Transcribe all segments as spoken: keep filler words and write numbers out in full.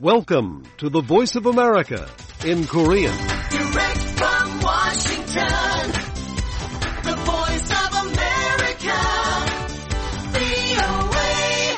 Welcome to the Voice of America in Korean. Direct from Washington, the Voice of America, 브이오에이.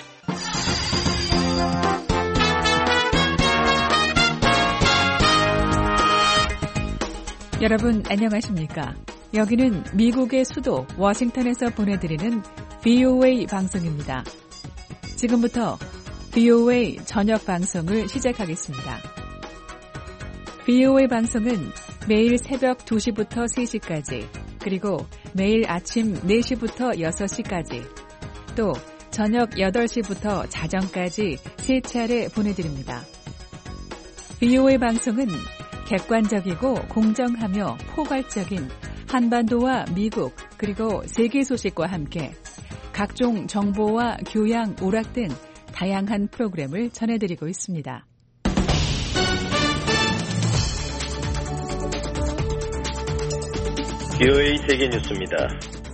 여러분 안녕하십니까? 여기는 미국의 수도 워싱턴에서 보내드리는 브이오에이 방송입니다. 지금부터 브이오에이 저녁 방송을 시작하겠습니다. 브이오에이 방송은 매일 새벽 두 시부터 세 시까지, 그리고 매일 아침 네 시부터 여섯 시까지, 또 저녁 여덟 시부터 자정까지 세 차례 보내드립니다. 브이오에이 방송은 객관적이고 공정하며 포괄적인 한반도와 미국 그리고 세계 소식과 함께 각종 정보와 교양, 오락 등 다양한 프로그램을 전해드리고 있습니다. 브이오에이 세계 뉴스입니다.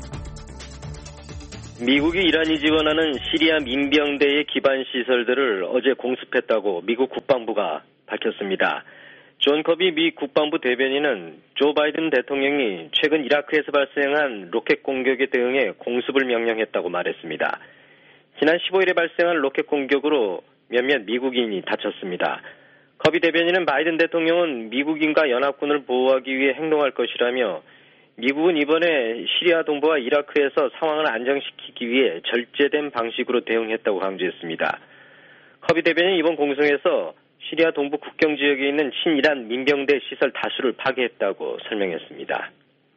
미국이 이란이 지원하는 시리아 민병대의 기반 시설들을 어제 공습했다고 미국 국방부가 밝혔습니다. 존 커비 미 국방부 대변인은 조 바이든 대통령이 최근 이라크에서 발생한 로켓 공격에 대응해 공습을 명령했다고 말했습니다. 지난 십오일에 발생한 로켓 공격으로 몇몇 미국인이 다쳤습니다. 커비 대변인은 바이든 대통령은 미국인과 연합군을 보호하기 위해 행동할 것이라며 미국은 이번에 시리아 동부와 이라크에서 상황을 안정시키기 위해 절제된 방식으로 대응했다고 강조했습니다. 커비 대변인은 이번 공성에서 시리아 동부 국경 지역에 있는 친이란 민병대 시설 다수를 파괴했다고 설명했습니다.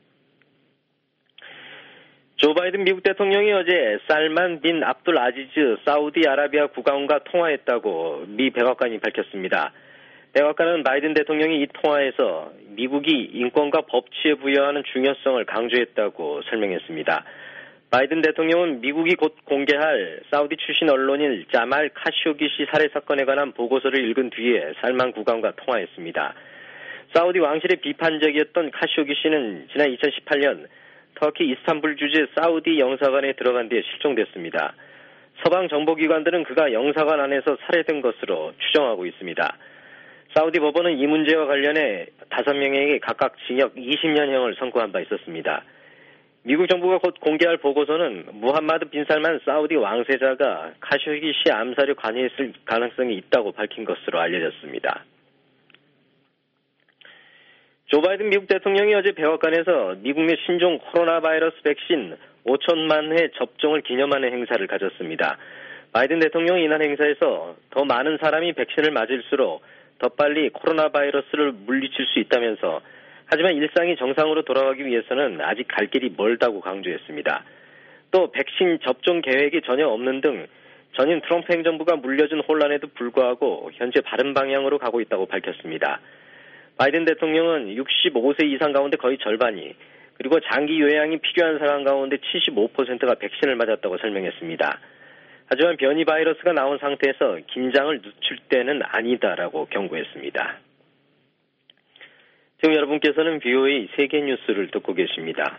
조 바이든 미국 대통령이 어제 살만 빈 압둘 아지즈 사우디아라비아 국왕과 통화했다고 미 백악관이 밝혔습니다. 백악관은 바이든 대통령이 이 통화에서 미국이 인권과 법치에 부여하는 중요성을 강조했다고 설명했습니다. 바이든 대통령은 미국이 곧 공개할 사우디 출신 언론인 자말 카쇼기시 살해 사건에 관한 보고서를 읽은 뒤에 살만 국왕과 통화했습니다. 사우디 왕실의 비판적이었던 카쇼기시는 지난 이천십팔년 터키 이스탄불 주재 사우디 영사관에 들어간 뒤에 실종됐습니다. 서방 정보기관들은 그가 영사관 안에서 살해된 것으로 추정하고 있습니다. 사우디 법원은 이 문제와 관련해 다섯 명에게 각각 징역 이십 년형을 선고한 바 있었습니다. 미국 정부가 곧 공개할 보고서는 무함마드 빈 살만 사우디 왕세자가 카쇼기시 암살에 관여했을 가능성이 있다고 밝힌 것으로 알려졌습니다. 조 바이든 미국 대통령이 어제 백악관에서 미국 내 신종 코로나 바이러스 백신 오천만 회 접종을 기념하는 행사를 가졌습니다. 바이든 대통령이 이날 행사에서 더 많은 사람이 백신을 맞을수록 더 빨리 코로나 바이러스를 물리칠 수 있다면서 하지만 일상이 정상으로 돌아가기 위해서는 아직 갈 길이 멀다고 강조했습니다. 또 백신 접종 계획이 전혀 없는 등 전임 트럼프 행정부가 물려준 혼란에도 불구하고 현재 바른 방향으로 가고 있다고 밝혔습니다. 바이든 대통령은 육십오 세 이상 가운데 거의 절반이, 그리고 장기 요양이 필요한 사람 가운데 칠십오 퍼센트가 백신을 맞았다고 설명했습니다. 하지만 변이 바이러스가 나온 상태에서 긴장을 늦출 때는 아니다라고 경고했습니다. 지금 여러분께서는 브이오에이 세계 뉴스를 듣고 계십니다.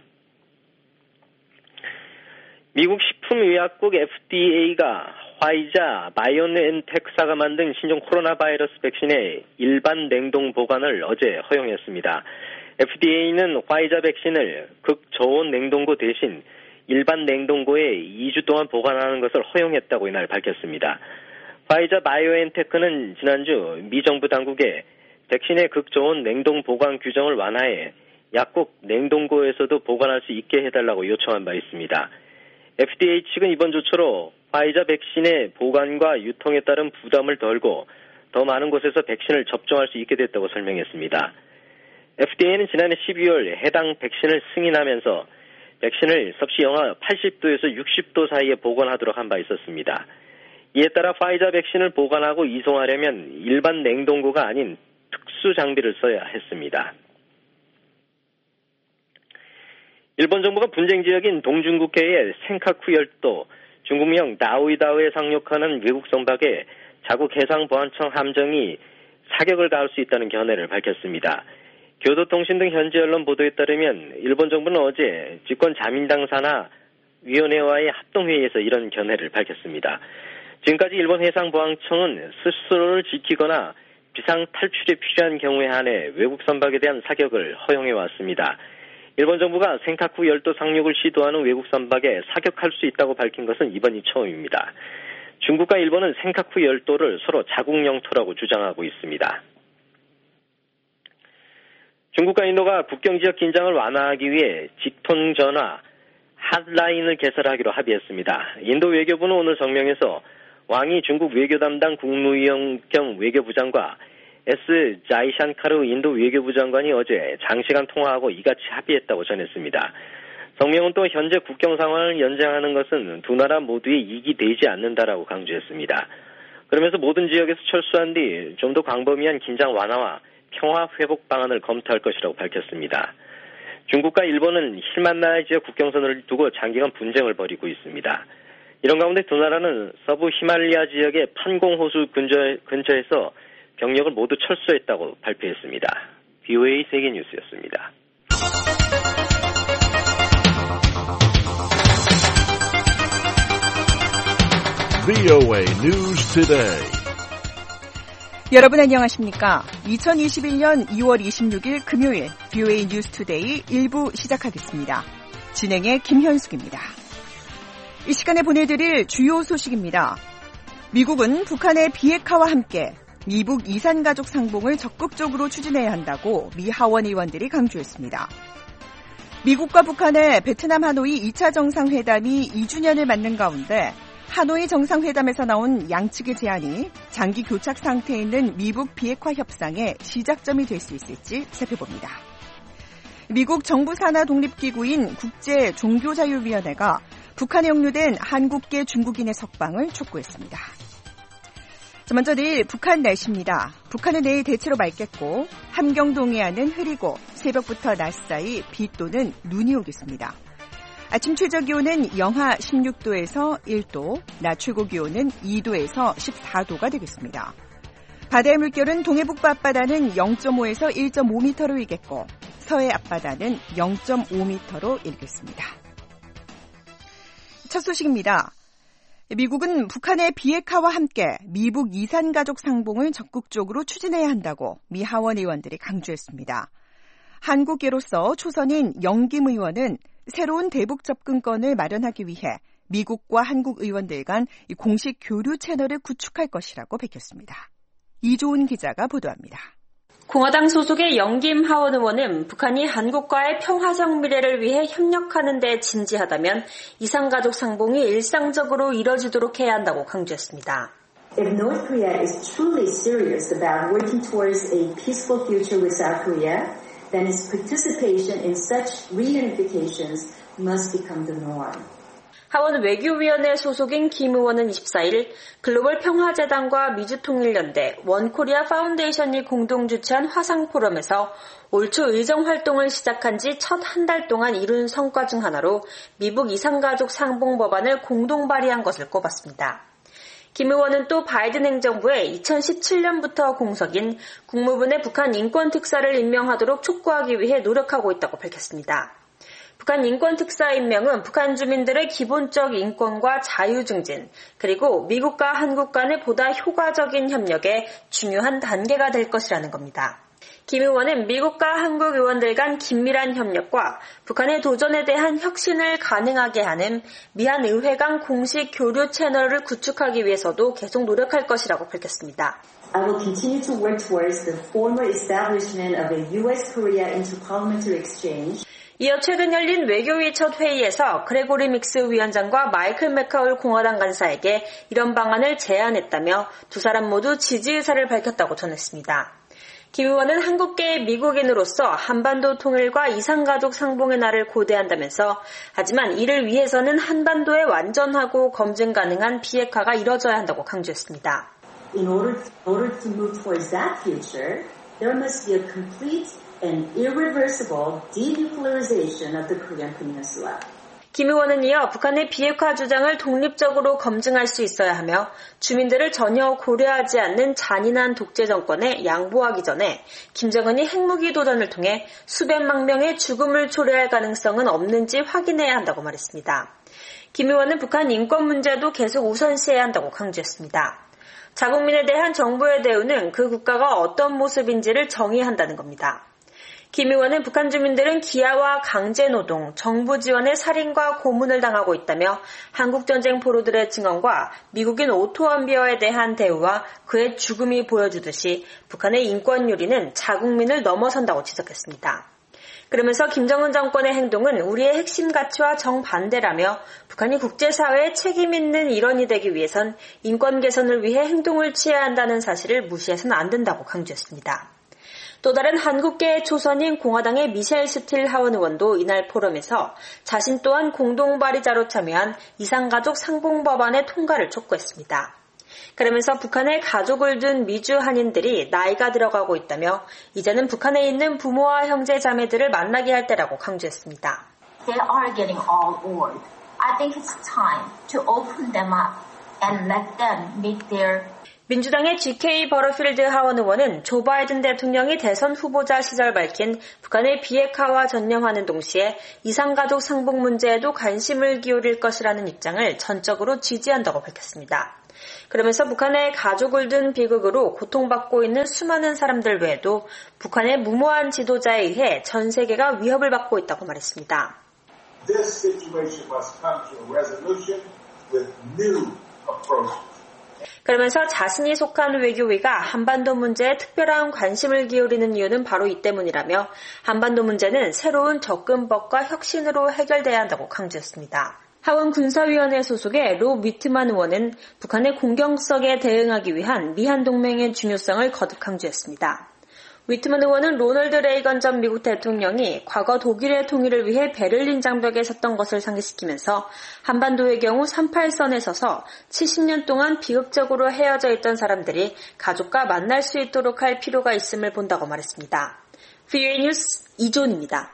미국 식품의약국 에프디에이가 화이자, 바이오엔텍사가 만든 신종 코로나 바이러스 백신의 일반 냉동 보관을 어제 허용했습니다. 에프디에이는 화이자 백신을 극저온 냉동고 대신 일반 냉동고에 이 주 동안 보관하는 것을 허용했다고 이날 밝혔습니다. 화이자 바이오엔테크는 지난주 미 정부 당국에 백신의 극저온 냉동 보관 규정을 완화해 약국 냉동고에서도 보관할 수 있게 해달라고 요청한 바 있습니다. 에프디에이 측은 이번 조처로 화이자 백신의 보관과 유통에 따른 부담을 덜고 더 많은 곳에서 백신을 접종할 수 있게 됐다고 설명했습니다. 에프디에이는 지난해 십이월 해당 백신을 승인하면서 백신을 섭씨 영하 팔십 도에서 육십 도 사이에 보관하도록 한 바 있었습니다. 이에 따라 화이자 백신을 보관하고 이송하려면 일반 냉동고가 아닌 특수 장비를 써야 했습니다. 일본 정부가 분쟁 지역인 동중국해의 센카쿠 열도, 중국명 나우이다오에 상륙하는 외국 선박에 자국 해상보안청 함정이 사격을 가할 수 있다는 견해를 밝혔습니다. 교도통신 등 현지 언론 보도에 따르면 일본 정부는 어제 집권 자민당 산하 위원회와의 합동회의에서 이런 견해를 밝혔습니다. 지금까지 일본 해상보안청은 스스로를 지키거나 비상 탈출에 필요한 경우에 한해 외국 선박에 대한 사격을 허용해 왔습니다. 일본 정부가 센카쿠 열도 상륙을 시도하는 외국 선박에 사격할 수 있다고 밝힌 것은 이번이 처음입니다. 중국과 일본은 센카쿠 열도를 서로 자국 영토라고 주장하고 있습니다. 중국과 인도가 국경지역 긴장을 완화하기 위해 직통전화 핫라인을 개설하기로 합의했습니다. 인도 외교부는 오늘 성명에서 왕이 중국 외교 담당 국무위원 겸 외교부장과 S. 자이샨카르 인도 외교부 장관이 어제 장시간 통화하고 이같이 합의했다고 전했습니다. 성명은 또 현재 국경 상황을 연장하는 것은 두 나라 모두의 이익이 되지 않는다라고 강조했습니다. 그러면서 모든 지역에서 철수한 뒤 좀 더 광범위한 긴장 완화와 평화 회복 방안을 검토할 것이라고 밝혔습니다. 중국과 일본은 힐만나야 지역 국경선을 두고 장기간 분쟁을 벌이고 있습니다. 이런 가운데 두 나라는 서부 히말리아 지역의 판공호수 근처, 근처에서 병력을 모두 철수했다고 발표했습니다. 브이오에이 세계뉴스였습니다. 브이오에이 News Today. 여러분 안녕하십니까? 이천이십일년 이월 이십육일 금요일 브이오에이 뉴스 투데이 일 부 시작하겠습니다. 진행의 김현숙입니다. 이 시간에 보내드릴 주요 소식입니다. 미국은 북한의 비핵화와 함께 미북 이산가족 상봉을 적극적으로 추진해야 한다고 미 하원 의원들이 강조했습니다. 미국과 북한의 베트남 하노이 이 차 정상회담이 이 주년을 맞는 가운데 하노이 정상회담에서 나온 양측의 제안이 장기 교착 상태에 있는 미북 비핵화 협상의 시작점이 될 수 있을지 살펴봅니다. 미국 정부 산하 독립기구인 국제종교자유위원회가 북한에 억류된 한국계 중국인의 석방을 촉구했습니다. 자, 먼저 내일 북한 날씨입니다. 북한은 내일 대체로 맑겠고 함경 동해안은 흐리고 새벽부터 낮 사이 비 또는 눈이 오겠습니다. 아침 최저 기온은 영하 십육 도에서 일 도, 낮 최고 기온은 이 도에서 십사 도가 되겠습니다. 바다의 물결은 동해북부 앞바다는 영 점 오에서 일 점 오 미터로 일겠고 서해 앞바다는 영 점 오 미터로 일겠습니다. 첫 소식입니다. 미국은 북한의 비핵화와 함께 미북 이산가족 상봉을 적극적으로 추진해야 한다고 미 하원 의원들이 강조했습니다. 한국계로서 초선인 영김 의원은 새로운 대북 접근권을 마련하기 위해 미국과 한국 의원들 간 공식 교류 채널을 구축할 것이라고 밝혔습니다. 이조은 기자가 보도합니다. 공화당 소속의 영김 하원 의원은 북한이 한국과의 평화적 미래를 위해 협력하는 데 진지하다면 이산가족 상봉이 일상적으로 이뤄지도록 해야 한다고 강조했습니다. If North Korea is truly serious about working towards a peaceful future with South Korea, then its participation in such reunifications must become the norm. 하원 외교위원회 소속인 김 의원은 이십사일 글로벌 평화재단과 미주통일연대, 원코리아 파운데이션이 공동 주최한 화상포럼에서 올 초 의정 활동을 시작한 지 첫 한 달 동안 이룬 성과 중 하나로 미북 이산가족 상봉 법안을 공동 발의한 것을 꼽았습니다. 김 의원은 또 바이든 행정부의 이천십칠년부터 공석인 국무부 내 북한 인권특사를 임명하도록 촉구하기 위해 노력하고 있다고 밝혔습니다. 북한 인권특사 임명은 북한 주민들의 기본적 인권과 자유 증진, 그리고 미국과 한국 간의 보다 효과적인 협력에 중요한 단계가 될 것이라는 겁니다. 김 의원은 미국과 한국 의원들 간 긴밀한 협력과 북한의 도전에 대한 혁신을 가능하게 하는 미한 의회 간 공식 교류 채널을 구축하기 위해서도 계속 노력할 것이라고 밝혔습니다. I will continue to work towards the formal establishment of a U S-Korea Interparliamentary Exchange. 이어 최근 열린 외교위 첫 회의에서 그레고리 믹스 위원장과 마이클 맥카울 공화당 간사에게 이런 방안을 제안했다며 두 사람 모두 지지 의사를 밝혔다고 전했습니다. 김 의원은 한국계 미국인으로서 한반도 통일과 이산가족 상봉의 날을 고대한다면서 하지만 이를 위해서는 한반도의 완전하고 검증 가능한 비핵화가 이뤄져야 한다고 강조했습니다. In order, in order to move towards that future, there must be a complete and irreversible denuclearization of the Korean Peninsula. 김 의원은 이어 북한의 비핵화 주장을 독립적으로 검증할 수 있어야 하며 주민들을 전혀 고려하지 않는 잔인한 독재 정권에 양보하기 전에 김정은이 핵무기 도전을 통해 수백만 명의 죽음을 초래할 가능성은 없는지 확인해야 한다고 말했습니다. 김 의원은 북한 인권 문제도 계속 우선시해야 한다고 강조했습니다. 자국민에 대한 정부의 대우는 그 국가가 어떤 모습인지를 정의한다는 겁니다. 김 의원은 북한 주민들은 기아와 강제노동, 정부 지원의 살인과 고문을 당하고 있다며 한국전쟁 포로들의 증언과 미국인 오토 원비어에 대한 대우와 그의 죽음이 보여주듯이 북한의 인권 유리는 자국민을 넘어선다고 지적했습니다. 그러면서 김정은 정권의 행동은 우리의 핵심 가치와 정반대라며 북한이 국제사회에 책임 있는 일원이 되기 위해선 인권 개선을 위해 행동을 취해야 한다는 사실을 무시해서는 안 된다고 강조했습니다. 또 다른 한국계의 초선인 공화당의 미셸 스틸 하원 의원도 이날 포럼에서 자신 또한 공동 발의자로 참여한 이산가족 상봉법안의 통과를 촉구했습니다. 그러면서 북한에 가족을 둔 미주 한인들이 나이가 들어가고 있다며 이제는 북한에 있는 부모와 형제 자매들을 만나게 할 때라고 강조했습니다. They are getting all old. I think it's time to open them up and let them meet their 민주당의 지케이 버러필드 하원 의원은 조 바이든 대통령이 대선 후보자 시절 밝힌 북한의 비핵화와 전념하는 동시에 이산가족 상봉 문제에도 관심을 기울일 것이라는 입장을 전적으로 지지한다고 밝혔습니다. 그러면서 북한의 가족을 둔 비극으로 고통받고 있는 수많은 사람들 외에도 북한의 무모한 지도자에 의해 전 세계가 위협을 받고 있다고 말했습니다. This situation must come to a resolution with new approaches. 그러면서 자신이 속한 외교위가 한반도 문제에 특별한 관심을 기울이는 이유는 바로 이 때문이라며 한반도 문제는 새로운 접근법과 혁신으로 해결돼야 한다고 강조했습니다. 하원 군사위원회 소속의 로 위트만 의원은 북한의 공격성에 대응하기 위한 미한 동맹의 중요성을 거듭 강조했습니다. 위트만 의원은 로널드 레이건 전 미국 대통령이 과거 독일의 통일을 위해 베를린 장벽에 섰던 것을 상기시키면서 한반도의 경우 삼십팔 선에 서서 칠십 년 동안 비극적으로 헤어져 있던 사람들이 가족과 만날 수 있도록 할 필요가 있음을 본다고 말했습니다. 브이오에이 뉴스 이존입니다.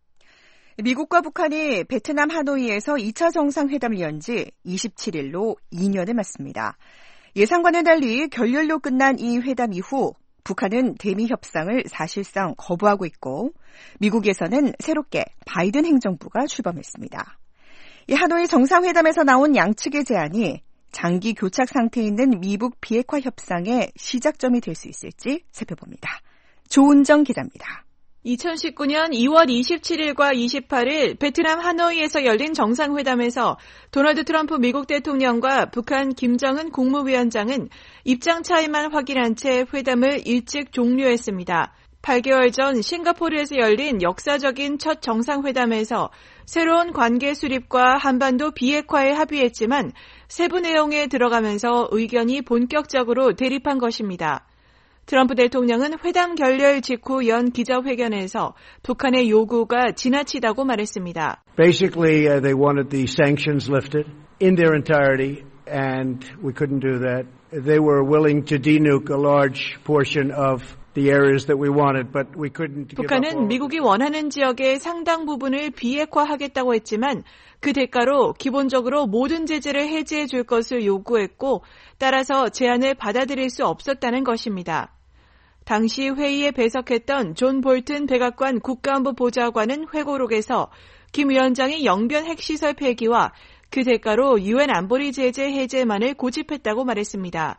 미국과 북한이 베트남 하노이에서 이 차 정상회담을 연 지 이십칠 일로 이 년을 맞습니다. 예상과는 달리 결렬로 끝난 이 회담 이후 북한은 대미 협상을 사실상 거부하고 있고 미국에서는 새롭게 바이든 행정부가 출범했습니다. 이 하노이 정상회담에서 나온 양측의 제안이 장기 교착 상태에 있는 미북 비핵화 협상의 시작점이 될 수 있을지 살펴봅니다. 조은정 기자입니다. 이천십구 년 이월 이십칠일과 이십팔일 베트남 하노이에서 열린 정상회담에서 도널드 트럼프 미국 대통령과 북한 김정은 국무위원장은 입장 차이만 확인한 채 회담을 일찍 종료했습니다. 팔 개월 전 싱가포르에서 열린 역사적인 첫 정상회담에서 새로운 관계 수립과 한반도 비핵화에 합의했지만 세부 내용에 들어가면서 의견이 본격적으로 대립한 것입니다. 트럼프 대통령은 회담 결렬 직후 연 기자회견에서 북한의 요구가 지나치다고 말했습니다. Basically, uh, they wanted the sanctions lifted in their entirety, and we couldn't do that. They were willing to denuke a large portion of the areas that we wanted, but we couldn't give up all. 북한은 미국이 원하는 지역의 상당 부분을 비핵화하겠다고 했지만 그 대가로 기본적으로 모든 제재를 해제해 줄 것을 요구했고 따라서 제안을 받아들일 수 없었다는 것입니다. 당시 회의에 배석했던 존 볼튼 백악관 국가안보 보좌관은 회고록에서 김 위원장이 영변 핵시설 폐기와 그 대가로 유엔 안보리 제재 해제만을 고집했다고 말했습니다.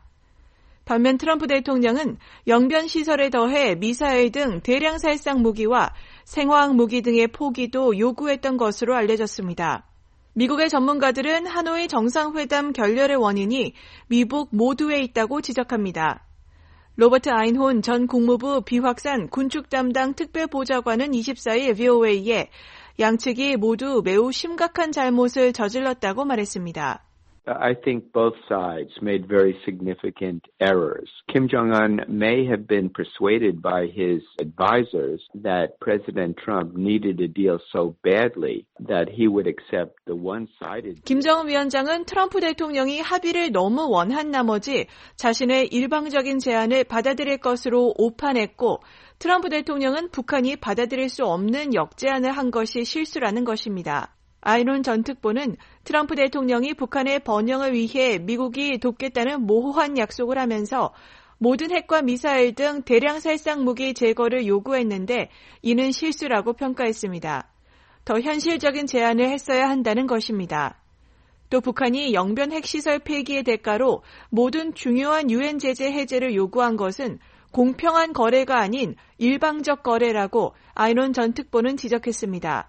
반면 트럼프 대통령은 영변 시설에 더해 미사일 등 대량 살상 무기와 생화학 무기 등의 포기도 요구했던 것으로 알려졌습니다. 미국의 전문가들은 하노이 정상회담 결렬의 원인이 미북 모두에 있다고 지적합니다. 로버트 아인혼 전 국무부 비확산 군축 담당 특별보좌관은 이십사일 브이오에이에 양측이 모두 매우 심각한 잘못을 저질렀다고 말했습니다. I think both sides made very significant errors. Kim Jong-un may have been persuaded by his advisors that President Trump needed a deal so badly that he would accept the one-sided. 김정은 위원장은 트럼프 대통령이 합의를 너무 원한 나머지 자신의 일방적인 제안을 받아들일 것으로 오판했고 트럼프 대통령은 북한이 받아들일 수 없는 역제안을 한 것이 실수라는 것입니다. 아이론 전 특보는 트럼프 대통령이 북한의 번영을 위해 미국이 돕겠다는 모호한 약속을 하면서 모든 핵과 미사일 등 대량 살상 무기 제거를 요구했는데 이는 실수라고 평가했습니다. 더 현실적인 제안을 했어야 한다는 것입니다. 또 북한이 영변 핵시설 폐기의 대가로 모든 중요한 유엔 제재 해제를 요구한 것은 공평한 거래가 아닌 일방적 거래라고 아이론 전 특보는 지적했습니다.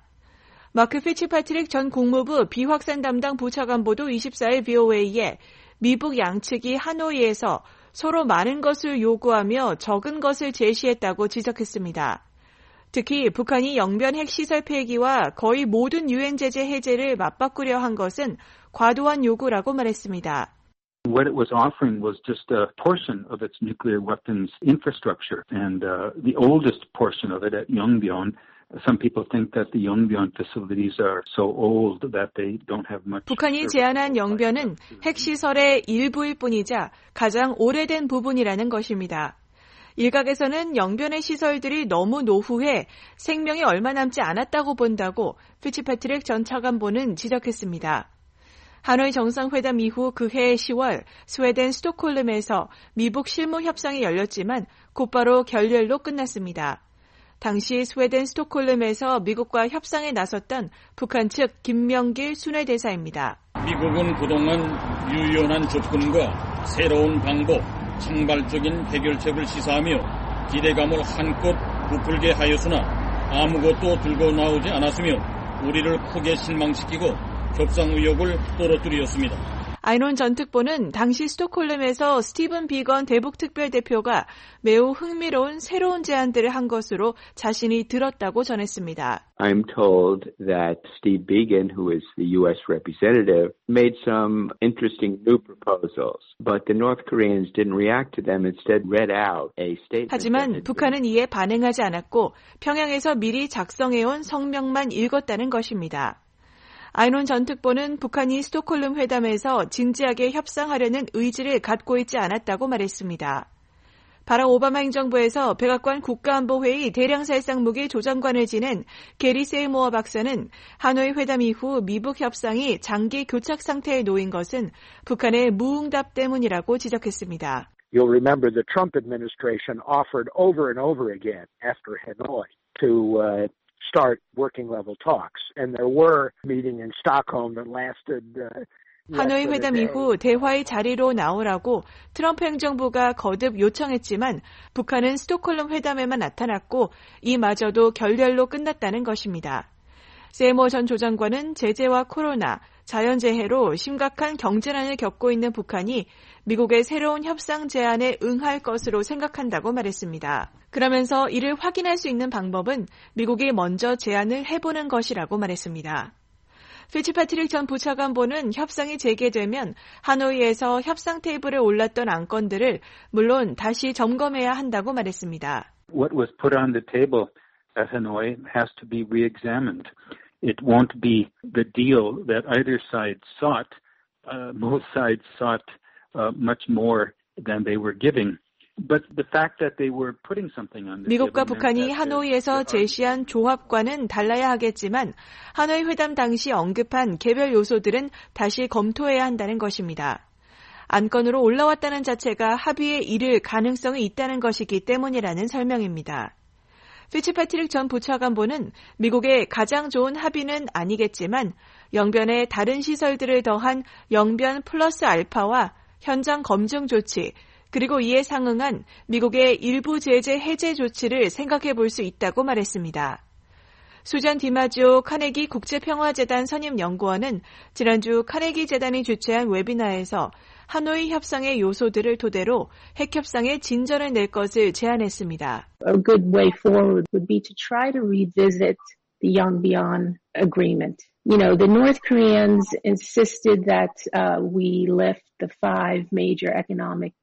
마크 피츠파트릭 전 국무부 비확산 담당 부차관보도 이십사일 브이오에이에 미북 양측이 하노이에서 서로 많은 것을 요구하며 적은 것을 제시했다고 지적했습니다. 특히 북한이 영변 핵시설 폐기와 거의 모든 유엔 제재 해제를 맞바꾸려 한 것은 과도한 요구라고 말했습니다. What it was offering was just a portion of its nuclear weapons infrastructure, and uh, the oldest portion of it at Yongbyon. Some people think that the Yongbyon facilities are so old that they don't have much. 북한이 제안한 영변은 핵시설의 일부일 뿐이자 가장 오래된 부분이라는 것입니다. 일각에서는 영변의 시설들이 너무 노후해 생명이 얼마 남지 않았다고 본다고 피츠파트릭 전 차관보는 지적했습니다. 하노이 정상회담 이후 그해 시월 스웨덴 스톡홀름에서 미북 실무 협상이 열렸지만 곧바로 결렬로 끝났습니다. 당시 스웨덴 스톡홀름에서 미국과 협상에 나섰던 북한 측 김명길 순회대사입니다. 미국은 그동안 유연한 접근과 새로운 방법, 창발적인 해결책을 시사하며 기대감을 한껏 부풀게 하였으나 아무것도 들고 나오지 않았으며 우리를 크게 실망시키고 협상 의욕을 떨어뜨렸습니다. 아이론 전 특보는 당시 스톡홀름에서 스티븐 비건 대북 특별대표가 매우 흥미로운 새로운 제안들을 한 것으로 자신이 들었다고 전했습니다. I'm told that Steve Biegun, who is the U S representative, made some interesting new proposals, but the North Koreans didn't react to them. Instead, read out a statement. 하지만 북한은 이에 반응하지 않았고 평양에서 미리 작성해온 성명만 읽었다는 것입니다. 아이론 전 특보는 북한이 스톡홀름 회담에서 진지하게 협상하려는 의지를 갖고 있지 않았다고 말했습니다. 바락 오바마 행정부에서 백악관 국가안보회의 대량살상무기 조정관을 지낸 게리 세이모어 박사는 하노이 회담 이후 미북 협상이 장기 교착 상태에 놓인 것은 북한의 무응답 때문이라고 지적했습니다. You'll remember the Trump administration offered over and over again after Hanoi to uh, start working level talks, and there were meeting in Stockholm that lasted. Uh, 하노이 회담 이후 대화의 자리로 나오라고 트럼프 행정부가 거듭 요청했지만 북한은 스톡홀름 회담에만 나타났고 이마저도 결렬로 끝났다는 것입니다. 세이모 전 조장관은 제재와 코로나, 자연재해로 심각한 경제난을 겪고 있는 북한이 미국의 새로운 협상 제안에 응할 것으로 생각한다고 말했습니다. 그러면서 이를 확인할 수 있는 방법은 미국이 먼저 제안을 해보는 것이라고 말했습니다. 피츠파트릭 전 부차관보는 협상이 재개되면 하노이에서 협상 테이블에 올랐던 안건들을 물론 다시 점검해야 한다고 말했습니다. What was put on the table at Hanoi has to be re-examined. It won't be the deal that either side sought. Uh, both sides sought uh, much more than they were giving. But the fact that they were putting something on the 미국과 북한이 하노이에서 제시한 조합과는 달라야 하겠지만 하노이 회담 당시 언급한 개별 요소들은 다시 검토해야 한다는 것입니다. 안건으로 올라왔다는 자체가 합의에 이를 가능성이 있다는 것이기 때문이라는 설명입니다. 피츠파트릭 전 부차관보는 미국의 가장 좋은 합의는 아니겠지만 영변에 다른 시설들을 더한 영변 플러스 알파와 현장 검증 조치, 그리고 이에 상응한 미국의 일부 제재 해제 조치를 생각해 볼 수 있다고 말했습니다. 수잔 디마지오 카네기 국제평화재단 선임연구원은 지난주 카네기 재단이 주최한 웨비나에서 하노이 협상의 요소들을 토대로 핵협상에 진전을 낼 것을 제안했습니다. A good way forward would be to try to revisit the Yongbyon agreement. You know, the North Koreans insisted that uh, we lift the five major economic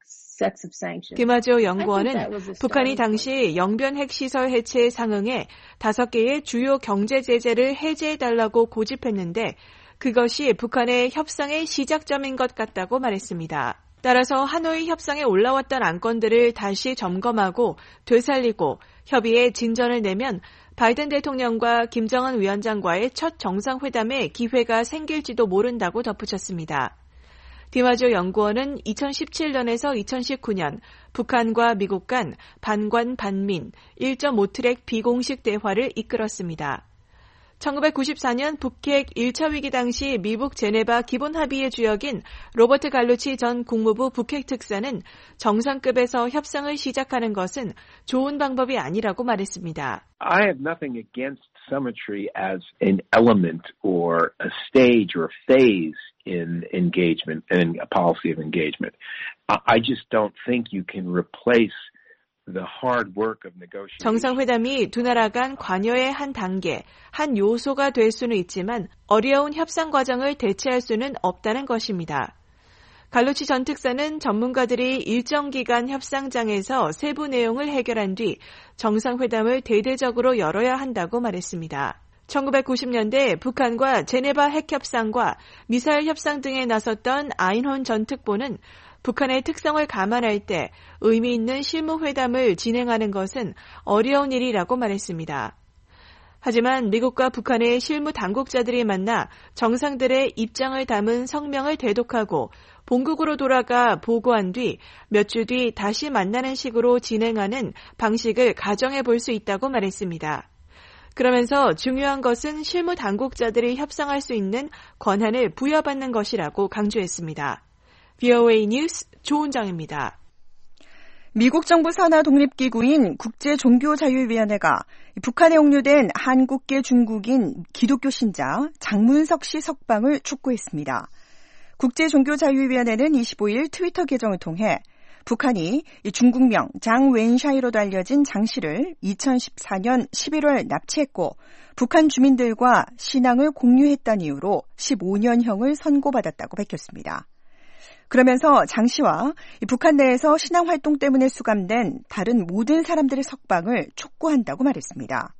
디마지오 연구원은 북한이 당시 영변 핵시설 해체에 상응해 다섯 개의 주요 경제 제재를 해제해달라고 고집했는데 그것이 북한의 협상의 시작점인 것 같다고 말했습니다. 따라서 하노이 협상에 올라왔던 안건들을 다시 점검하고 되살리고 협의에 진전을 내면 바이든 대통령과 김정은 위원장과의 첫 정상회담에 기회가 생길지도 모른다고 덧붙였습니다. 디마지오 연구원은 이천십칠 년에서 이천십구 년 북한과 미국 간 반관 반민 일 점 오 트랙 비공식 대화를 이끌었습니다. 천구백구십사 년 북핵 일 차 위기 당시 미국 제네바 기본 합의의 주역인 로버트 갈루치 전 국무부 북핵 특사는 정상급에서 협상을 시작하는 것은 좋은 방법이 아니라고 말했습니다. I have nothing against symmetry as an element or a stage or a phase in engagement and a policy of engagement. I just don't think you can replace the hard work of negotiation. 정상회담이 두 나라 간 관여의 한 단계, 한 요소가 될 수는 있지만 어려운 협상 과정을 대체할 수는 없다는 것입니다. 갈루치 전 특사는 전문가들이 일정 기간 협상장에서 세부 내용을 해결한 뒤 정상회담을 대대적으로 열어야 한다고 말했습니다. 천구백구십 년대 북한과 제네바 핵협상과 미사일 협상 등에 나섰던 아인혼 전 특보는 북한의 특성을 감안할 때 의미 있는 실무회담을 진행하는 것은 어려운 일이라고 말했습니다. 하지만 미국과 북한의 실무 당국자들이 만나 정상들의 입장을 담은 성명을 대독하고 본국으로 돌아가 보고한 뒤 몇 주 뒤 다시 만나는 식으로 진행하는 방식을 가정해 볼 수 있다고 말했습니다. 그러면서 중요한 것은 실무 당국자들이 협상할 수 있는 권한을 부여받는 것이라고 강조했습니다. 브이오에이 뉴스 조은정입니다. 미국 정부 산하 독립기구인 국제종교자유위원회가 북한에 옥류된 한국계 중국인 기독교 신자 장문석 씨 석방을 촉구했습니다. 국제종교자유위원회는 이십오 일 트위터 계정을 통해 북한이 중국명 장 웬샤이로도 알려진 장 씨를 이천십사 년 십일월 납치했고 북한 주민들과 신앙을 공유했다는 이유로 십오 년형을 선고받았다고 밝혔습니다. 그러면서 장 씨와 북한 내에서 신앙활동 때문에 수감된 다른 모든 사람들의 석방을 촉구한다고 말했습니다.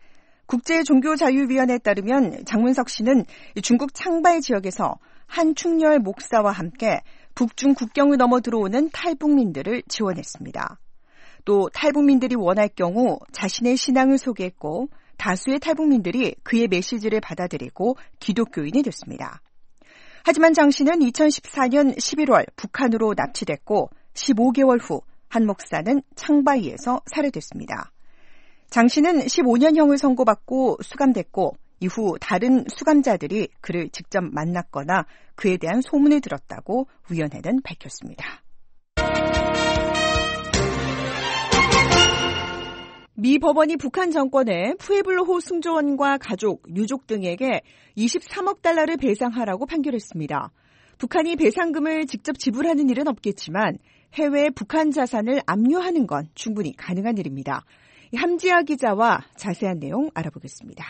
국제종교자유위원회에 따르면 장문석 씨는 중국 창바이 지역에서 한충렬 목사와 함께 북중 국경을 넘어 들어오는 탈북민들을 지원했습니다. 또 탈북민들이 원할 경우 자신의 신앙을 소개했고 다수의 탈북민들이 그의 메시지를 받아들이고 기독교인이 됐습니다. 하지만 장 씨는 이천십사 년 십일월 북한으로 납치됐고 십오 개월 후 한 목사는 창바이에서 살해됐습니다. 장 씨는 십오 년형을 선고받고 수감됐고 이후 다른 수감자들이 그를 직접 만났거나 그에 대한 소문을 들었다고 위원회는 밝혔습니다. 미 법원이 북한 정권의 푸에블로호 승조원과 가족, 유족 등에게 이십삼억 달러를 배상하라고 판결했습니다. 북한이 배상금을 직접 지불하는 일은 없겠지만 해외 북한 자산을 압류하는 건 충분히 가능한 일입니다. 함지아 기자와 자세한 내용 알아보겠습니다.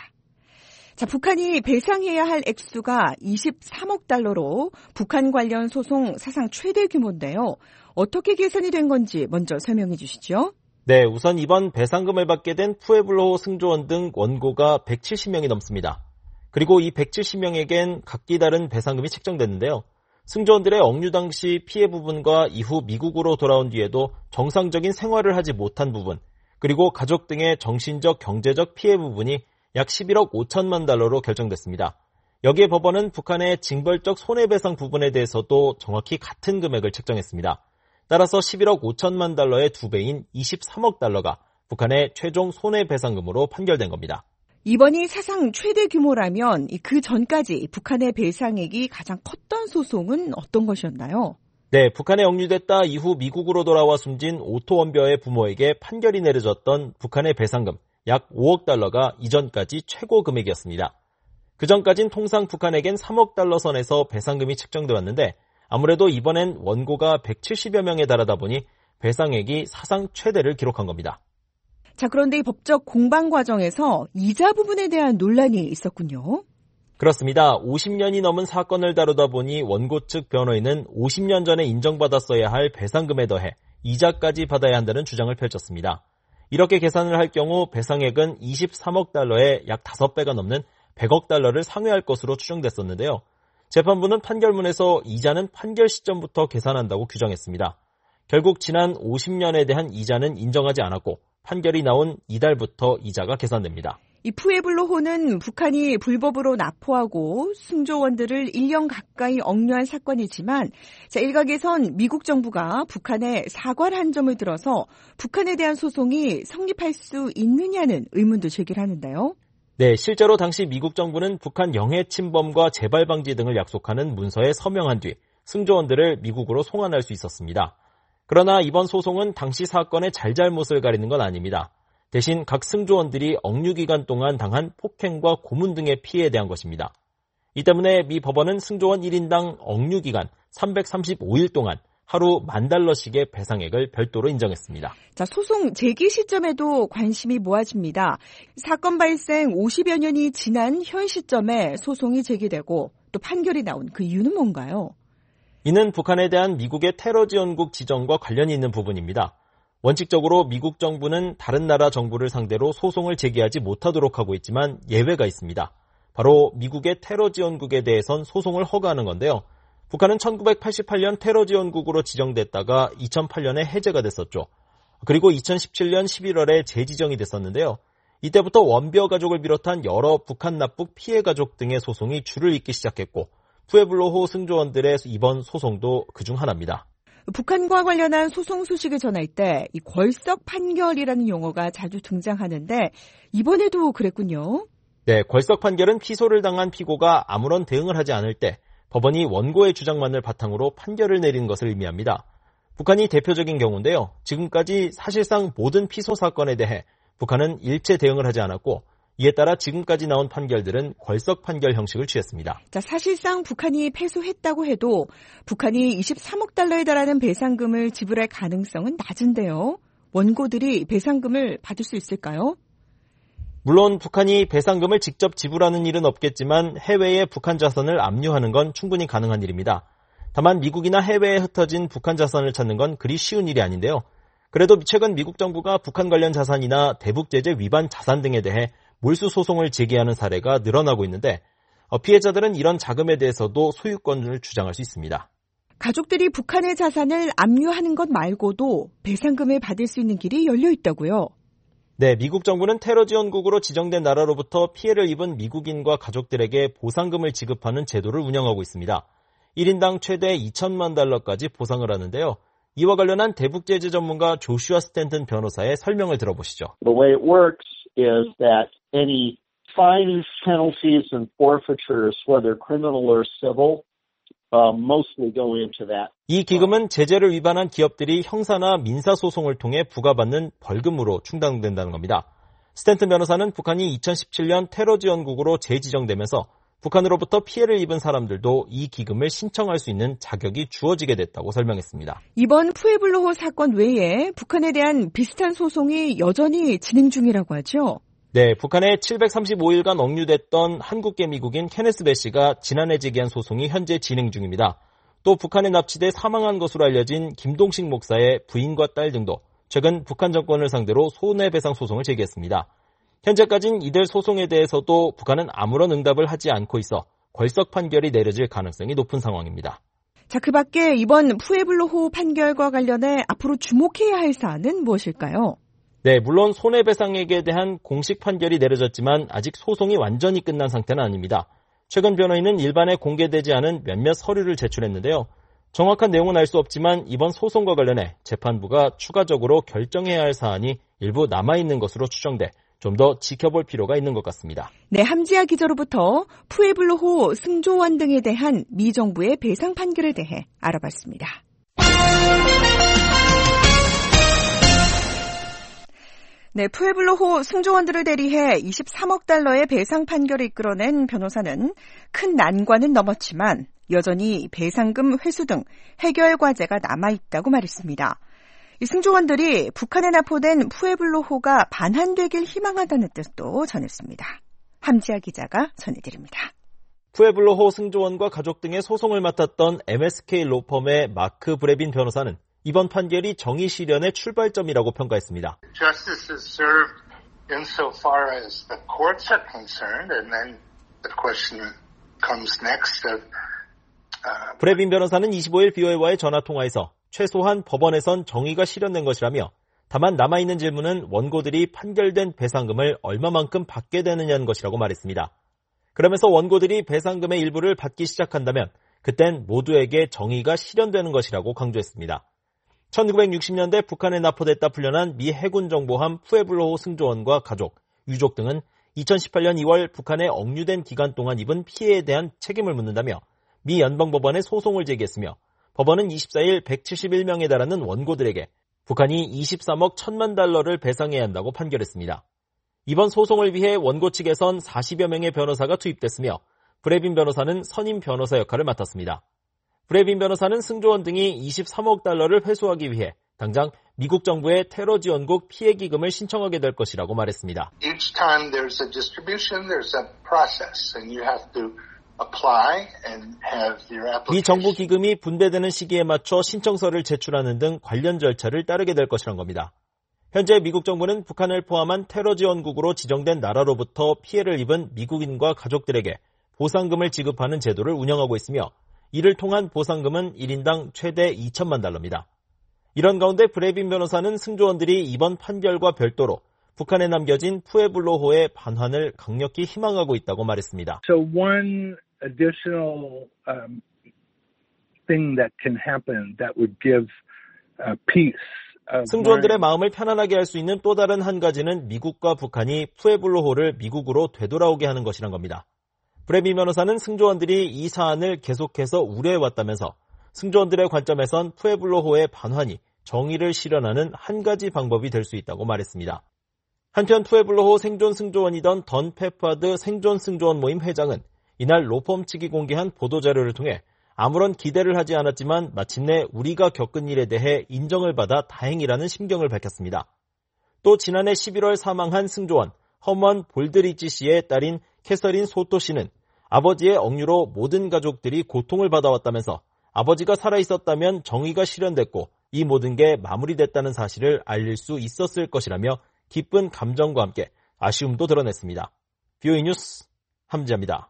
자, 북한이 배상해야 할 액수가 이십삼억 달러로 북한 관련 소송 사상 최대 규모인데요. 어떻게 계산이 된 건지 먼저 설명해 주시죠. 네, 우선 이번 배상금을 받게 된 푸에블로 승조원 등 원고가 백칠십 명이 넘습니다. 그리고 이 백칠십 명에겐 각기 다른 배상금이 책정됐는데요. 승조원들의 억류 당시 피해 부분과 이후 미국으로 돌아온 뒤에도 정상적인 생활을 하지 못한 부분, 그리고 가족 등의 정신적, 경제적 피해 부분이 약 십일억 오천만 달러로 결정됐습니다. 여기에 법원은 북한의 징벌적 손해배상 부분에 대해서도 정확히 같은 금액을 책정했습니다. 따라서 십일억 오천만 달러의 두 배인 이십삼억 달러가 북한의 최종 손해배상금으로 판결된 겁니다. 이번이 사상 최대 규모라면 그 전까지 북한의 배상액이 가장 컸던 소송은 어떤 것이었나요? 네, 북한에 억류됐다 이후 미국으로 돌아와 숨진 오토 원벼의 부모에게 판결이 내려졌던 북한의 배상금 약 오억 달러가 이전까지 최고 금액이었습니다. 그전까진 통상 북한에겐 삼억 달러 선에서 배상금이 책정돼 왔는데 아무래도 이번엔 원고가 백칠십여 명에 달하다 보니 배상액이 사상 최대를 기록한 겁니다. 자, 그런데 이 법적 공방 과정에서 이자 부분에 대한 논란이 있었군요. 그렇습니다. 오십 년이 넘은 사건을 다루다 보니 원고 측 변호인은 오십 년 전에 인정받았어야 할 배상금에 더해 이자까지 받아야 한다는 주장을 펼쳤습니다. 이렇게 계산을 할 경우 배상액은 이십삼억 달러에 약 다섯 배가 넘는 백억 달러를 상회할 것으로 추정됐었는데요. 재판부는 판결문에서 이자는 판결 시점부터 계산한다고 규정했습니다. 결국 지난 오십 년에 대한 이자는 인정하지 않았고 판결이 나온 이달부터 이자가 계산됩니다. 이 푸에블로호는 북한이 불법으로 납포하고 승조원들을 일 년 가까이 억류한 사건이지만 자, 일각에선 미국 정부가 북한에 사과를 한 점을 들어서 북한에 대한 소송이 성립할 수 있느냐는 의문도 제기를 하는데요. 네, 실제로 당시 미국 정부는 북한 영해 침범과 재발 방지 등을 약속하는 문서에 서명한 뒤 승조원들을 미국으로 송환할 수 있었습니다. 그러나 이번 소송은 당시 사건의 잘잘못을 가리는 건 아닙니다. 대신 각 승조원들이 억류 기간 동안 당한 폭행과 고문 등의 피해에 대한 것입니다. 이 때문에 미 법원은 승조원 일 인당 억류 기간 삼백삼십오 일 동안 하루 만 달러씩의 배상액을 별도로 인정했습니다. 자, 소송 제기 시점에도 관심이 모아집니다. 사건 발생 오십여 년이 지난 현 시점에 소송이 제기되고 또 판결이 나온 그 이유는 뭔가요? 이는 북한에 대한 미국의 테러 지원국 지정과 관련이 있는 부분입니다. 원칙적으로 미국 정부는 다른 나라 정부를 상대로 소송을 제기하지 못하도록 하고 있지만 예외가 있습니다. 바로 미국의 테러 지원국에 대해선 소송을 허가하는 건데요. 북한은 천구백팔십팔 년 테러 지원국으로 지정됐다가 이천팔 년에 해제가 됐었죠. 그리고 이천십칠 년 십일월에 재지정이 됐었는데요. 이때부터 원비어 가족을 비롯한 여러 북한 납북 피해 가족 등의 소송이 줄을 잇기 시작했고 푸에블로호 승조원들의 이번 소송도 그중 하나입니다. 북한과 관련한 소송 소식을 전할 때 이 궐석 판결이라는 용어가 자주 등장하는데 이번에도 그랬군요. 네, 궐석 판결은 피소를 당한 피고가 아무런 대응을 하지 않을 때 법원이 원고의 주장만을 바탕으로 판결을 내리는 것을 의미합니다. 북한이 대표적인 경우인데요. 지금까지 사실상 모든 피소 사건에 대해 북한은 일체 대응을 하지 않았고 이에 따라 지금까지 나온 판결들은 궐석 판결 형식을 취했습니다. 자, 사실상 북한이 패소했다고 해도 북한이 이십삼억 달러에 달하는 배상금을 지불할 가능성은 낮은데요. 원고들이 배상금을 받을 수 있을까요? 물론 북한이 배상금을 직접 지불하는 일은 없겠지만 해외에 북한 자산을 압류하는 건 충분히 가능한 일입니다. 다만 미국이나 해외에 흩어진 북한 자산을 찾는 건 그리 쉬운 일이 아닌데요. 그래도 최근 미국 정부가 북한 관련 자산이나 대북 제재 위반 자산 등에 대해 몰수 소송을 제기하는 사례가 늘어나고 있는데 피해자들은 이런 자금에 대해서도 소유권을 주장할 수 있습니다. 가족들이 북한의 자산을 압류하는 것 말고도 배상금을 받을 수 있는 길이 열려 있다고요? 네, 미국 정부는 테러 지원국으로 지정된 나라로부터 피해를 입은 미국인과 가족들에게 보상금을 지급하는 제도를 운영하고 있습니다. 일 인당 최대 이천만 달러까지 보상을 하는데요. 이와 관련한 대북 제재 전문가 조슈아 스탠튼 변호사의 설명을 들어보시죠. The way it works is that any fines, penalties, and forfeitures, whether criminal or civil, uh, mostly go into that. 이 기금은 제재를 위반한 기업들이 형사나 민사 소송을 통해 부과받는 벌금으로 충당된다는 겁니다. 스탠튼 변호사는 북한이 이천십칠 년 테러 지원국으로 재지정되면서 북한으로부터 피해를 입은 사람들도 이 기금을 신청할 수 있는 자격이 주어지게 됐다고 설명했습니다. 이번 푸에블로호 사건 외에 북한에 대한 비슷한 소송이 여전히 진행 중이라고 하죠? 네, 북한에 칠백삼십오 일간 억류됐던 한국계 미국인 케네스 베시가 지난해 제기한 소송이 현재 진행 중입니다. 또 북한에 납치돼 사망한 것으로 알려진 김동식 목사의 부인과 딸 등도 최근 북한 정권을 상대로 손해배상 소송을 제기했습니다. 현재까지는 이들 소송에 대해서도 북한은 아무런 응답을 하지 않고 있어 궐석 판결이 내려질 가능성이 높은 상황입니다. 자, 그 밖에 이번 푸에블로호 판결과 관련해 앞으로 주목해야 할 사안은 무엇일까요? 네, 물론 손해배상액에 대한 공식 판결이 내려졌지만 아직 소송이 완전히 끝난 상태는 아닙니다. 최근 변호인은 일반에 공개되지 않은 몇몇 서류를 제출했는데요. 정확한 내용은 알 수 없지만 이번 소송과 관련해 재판부가 추가적으로 결정해야 할 사안이 일부 남아있는 것으로 추정돼 좀 더 지켜볼 필요가 있는 것 같습니다. 네, 함지아 기자로부터 푸에블로호 승조원 등에 대한 미 정부의 배상 판결에 대해 알아봤습니다. 네, 푸에블로호 승조원들을 대리해 이십삼억 달러의 배상 판결을 이끌어낸 변호사는 큰 난관은 넘었지만 여전히 배상금 회수 등 해결 과제가 남아있다고 말했습니다. 이 승조원들이 북한에 납포된 푸에블로호가 반환되길 희망하다는 뜻도 전했습니다. 함지아 기자가 전해드립니다. 푸에블로호 승조원과 가족 등의 소송을 맡았던 엠에스케이 로펌의 마크 브레빈 변호사는 이번 판결이 정의 실현의 출발점이라고 평가했습니다. Justice is served insofar as the courts are concerned, and then the question comes next of uh... 브레빈 변호사는 이십오 일 비오에이와의 전화 통화에서 최소한 법원에선 정의가 실현된 것이라며 다만 남아있는 질문은 원고들이 판결된 배상금을 얼마만큼 받게 되느냐는 것이라고 말했습니다. 그러면서 원고들이 배상금의 일부를 받기 시작한다면 그땐 모두에게 정의가 실현되는 것이라고 강조했습니다. 천구백육십 년대 북한에 납포됐다 풀려난 미 해군 정보함 푸에블로호 승조원과 가족, 유족 등은 이천십팔 년 이월 북한에 억류된 기간 동안 입은 피해에 대한 책임을 묻는다며 미 연방법원에 소송을 제기했으며 법원은 이십사 일 백칠십일 명에 달하는 원고들에게 북한이 이십삼억 천만 달러를 배상해야 한다고 판결했습니다. 이번 소송을 위해 원고 측에선 사십여 명의 변호사가 투입됐으며 브레빈 변호사는 선임 변호사 역할을 맡았습니다. 브레빈 변호사는 승조원 등이 이십삼억 달러를 회수하기 위해 당장 미국 정부의 테러 지원국 피해 기금을 신청하게 될 것이라고 말했습니다. Each time there's a distribution, there's a process, and you have to apply and have your application. 미 정부 기금이 분배되는 시기에 맞춰 신청서를 제출하는 등 관련 절차를 따르게 될 것이란 겁니다. 현재 미국 정부는 북한을 포함한 테러 지원국으로 지정된 나라로부터 피해를 입은 미국인과 가족들에게 보상금을 지급하는 제도를 운영하고 있으며 이를 통한 보상금은 일 인당 최대 이천만 달러입니다. 이런 가운데 브레빈 변호사는 승조원들이 이번 판결과 별도로 북한에 남겨진 푸에블로호의 반환을 강력히 희망하고 있다고 말했습니다. So one additional um, thing that can happen that would give uh, peace. 승조원들의 마음을 편안하게 할 수 있는 또 다른 한 가지는 미국과 북한이 푸에블로호를 미국으로 되돌아오게 하는 것이란 겁니다. 브레빈 변호사는 승조원들이 이 사안을 계속해서 우려해왔다면서 승조원들의 관점에선 푸에블로호의 반환이 정의를 실현하는 한 가지 방법이 될 수 있다고 말했습니다. 한편 푸에블로호 생존 승조원이던 던 페파드 생존 승조원 모임 회장은 이날 로펌 측이 공개한 보도자료를 통해 아무런 기대를 하지 않았지만 마침내 우리가 겪은 일에 대해 인정을 받아 다행이라는 심경을 밝혔습니다. 또 지난해 십일월 사망한 승조원 허먼 볼드리지 씨의 딸인 캐서린 소토 씨는 아버지의 억류로 모든 가족들이 고통을 받아왔다면서 아버지가 살아있었다면 정의가 실현됐고 이 모든 게 마무리됐다는 사실을 알릴 수 있었을 것이라며 기쁜 감정과 함께 아쉬움도 드러냈습니다. 비오이 뉴스 함지아입니다.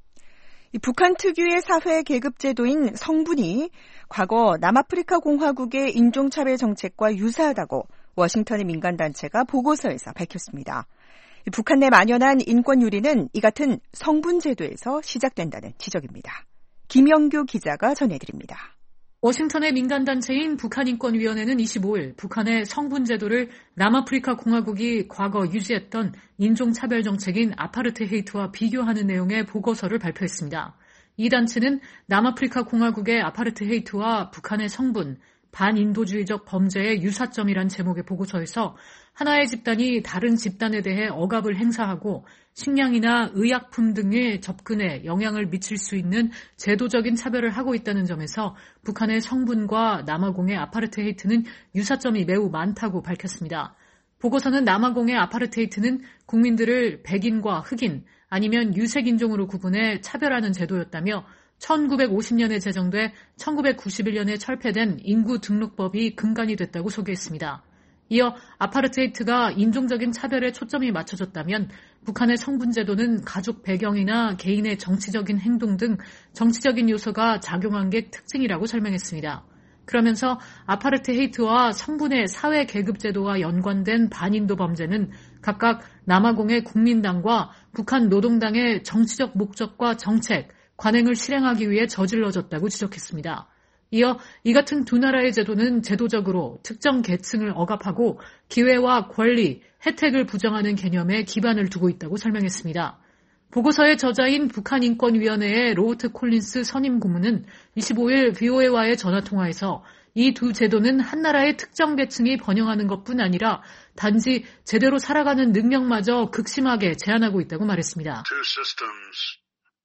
북한 특유의 사회 계급 제도인 성분이 과거 남아프리카 공화국의 인종차별 정책과 유사하다고 워싱턴의 민간단체가 보고서에서 밝혔습니다. 북한 내 만연한 인권 유린은 이 같은 성분 제도에서 시작된다는 지적입니다. 김영규 기자가 전해드립니다. 워싱턴의 민간단체인 북한인권위원회는 이십오일 북한의 성분 제도를 남아프리카 공화국이 과거 유지했던 인종차별 정책인 아파르테헤이트와 비교하는 내용의 보고서를 발표했습니다. 이 단체는 남아프리카 공화국의 아파르테헤이트와 북한의 성분, 반인도주의적 범죄의 유사점이란 제목의 보고서에서 하나의 집단이 다른 집단에 대해 억압을 행사하고 식량이나 의약품 등의 접근에 영향을 미칠 수 있는 제도적인 차별을 하고 있다는 점에서 북한의 성분과 남아공의 아파르테헤이트는 유사점이 매우 많다고 밝혔습니다. 보고서는 남아공의 아파르테헤이트는 국민들을 백인과 흑인 아니면 유색인종으로 구분해 차별하는 제도였다며 천구백오십 년에 제정돼 천구백구십일 년에 철폐된 인구 등록법이 근간이 됐다고 소개했습니다. 이어 아파르테이트가 인종적인 차별에 초점이 맞춰졌다면 북한의 성분제도는 가족 배경이나 개인의 정치적인 행동 등 정치적인 요소가 작용한 게 특징이라고 설명했습니다. 그러면서 아파르테헤이트와 성분의 사회 계급제도와 연관된 반인도 범죄는 각각 남아공의 국민당과 북한 노동당의 정치적 목적과 정책, 관행을 실행하기 위해 저질러졌다고 지적했습니다. 이어 이 같은 두 나라의 제도는 제도적으로 특정 계층을 억압하고 기회와 권리, 혜택을 부정하는 개념에 기반을 두고 있다고 설명했습니다. 보고서의 저자인 북한인권위원회의 로우트 콜린스 선임 고문은 이십오일 브이오에이와의 전화통화에서 이 두 제도는 한 나라의 특정 계층이 번영하는 것뿐 아니라 단지 제대로 살아가는 능력마저 극심하게 제한하고 있다고 말했습니다. Two systems,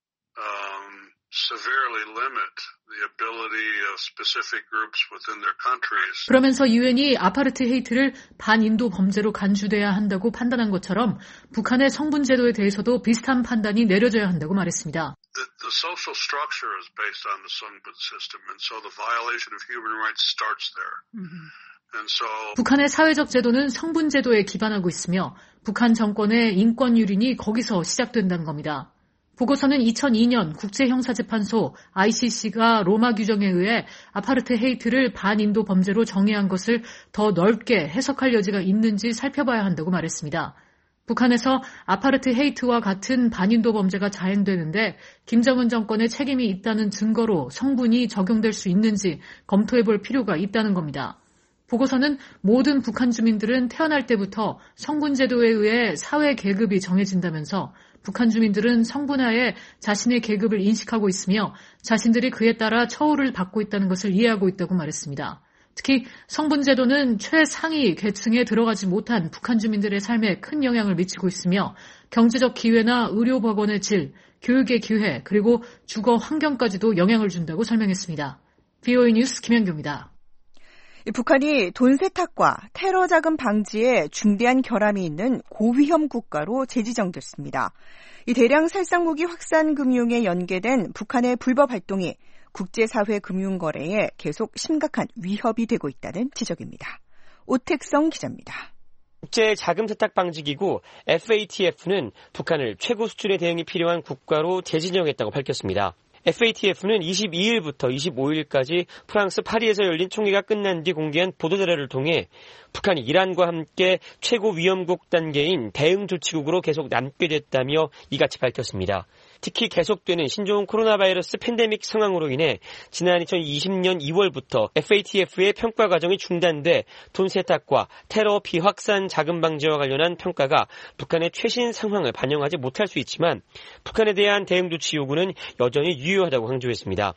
um, severely limit the ability of specific groups within their countries. 그러면서 유엔이 아파르테헤이트를 반인도 범죄로 간주돼야 한다고 판단한 것처럼 북한의 성분 제도에 대해서도 비슷한 판단이 내려져야 한다고 말했습니다. The, the social structure is based on the Songbun system, and so the violation of human rights starts there. Mm-hmm. And so 북한의 사회적 제도는 성분 제도에 기반하고 있으며 북한 정권의 인권 유린이 거기서 시작된다는 겁니다. 보고서는 이천이 년 국제형사재판소 아이씨씨가 로마 규정에 의해 아파르테헤이트를 반인도 범죄로 정의한 것을 더 넓게 해석할 여지가 있는지 살펴봐야 한다고 말했습니다. 북한에서 아파르테헤이트와 같은 반인도 범죄가 자행되는데 김정은 정권의 책임이 있다는 증거로 성분이 적용될 수 있는지 검토해볼 필요가 있다는 겁니다. 보고서는 모든 북한 주민들은 태어날 때부터 성군제도에 의해 사회 계급이 정해진다면서 북한 주민들은 성분하에 자신의 계급을 인식하고 있으며 자신들이 그에 따라 처우를 받고 있다는 것을 이해하고 있다고 말했습니다. 특히 성분제도는 최상위 계층에 들어가지 못한 북한 주민들의 삶에 큰 영향을 미치고 있으며 경제적 기회나 의료보건의 질, 교육의 기회, 그리고 주거 환경까지도 영향을 준다고 설명했습니다. 브이오에이 뉴스 김현규입니다. 북한이 돈 세탁과 테러 자금 방지에 중대한 결함이 있는 고위험 국가로 재지정됐습니다. 이 대량 살상무기 확산 금융에 연계된 북한의 불법 활동이 국제사회 금융거래에 계속 심각한 위협이 되고 있다는 지적입니다. 오택성 기자입니다. 국제 자금 세탁 방지 기구 에프에이티에프는 북한을 최고 수준의 대응이 필요한 국가로 재지정했다고 밝혔습니다. 에프에이티에프는 이십이일부터 이십오일까지 프랑스 파리에서 열린 총회가 끝난 뒤 공개한 보도자료를 통해 북한이 이란과 함께 최고 위험국 단계인 대응 조치국으로 계속 남게 됐다며 이같이 밝혔습니다. 특히 계속되는 신종 코로나 바이러스 팬데믹 상황으로 인해 지난 이천이십년 이월부터 에프에이티에프의 평가 과정이 중단돼 돈 세탁과 테러 비확산 자금 방지와 관련한 평가가 북한의 최신 상황을 반영하지 못할 수 있지만 북한에 대한 대응 조치 요구는 여전히 유효하다고 강조했습니다.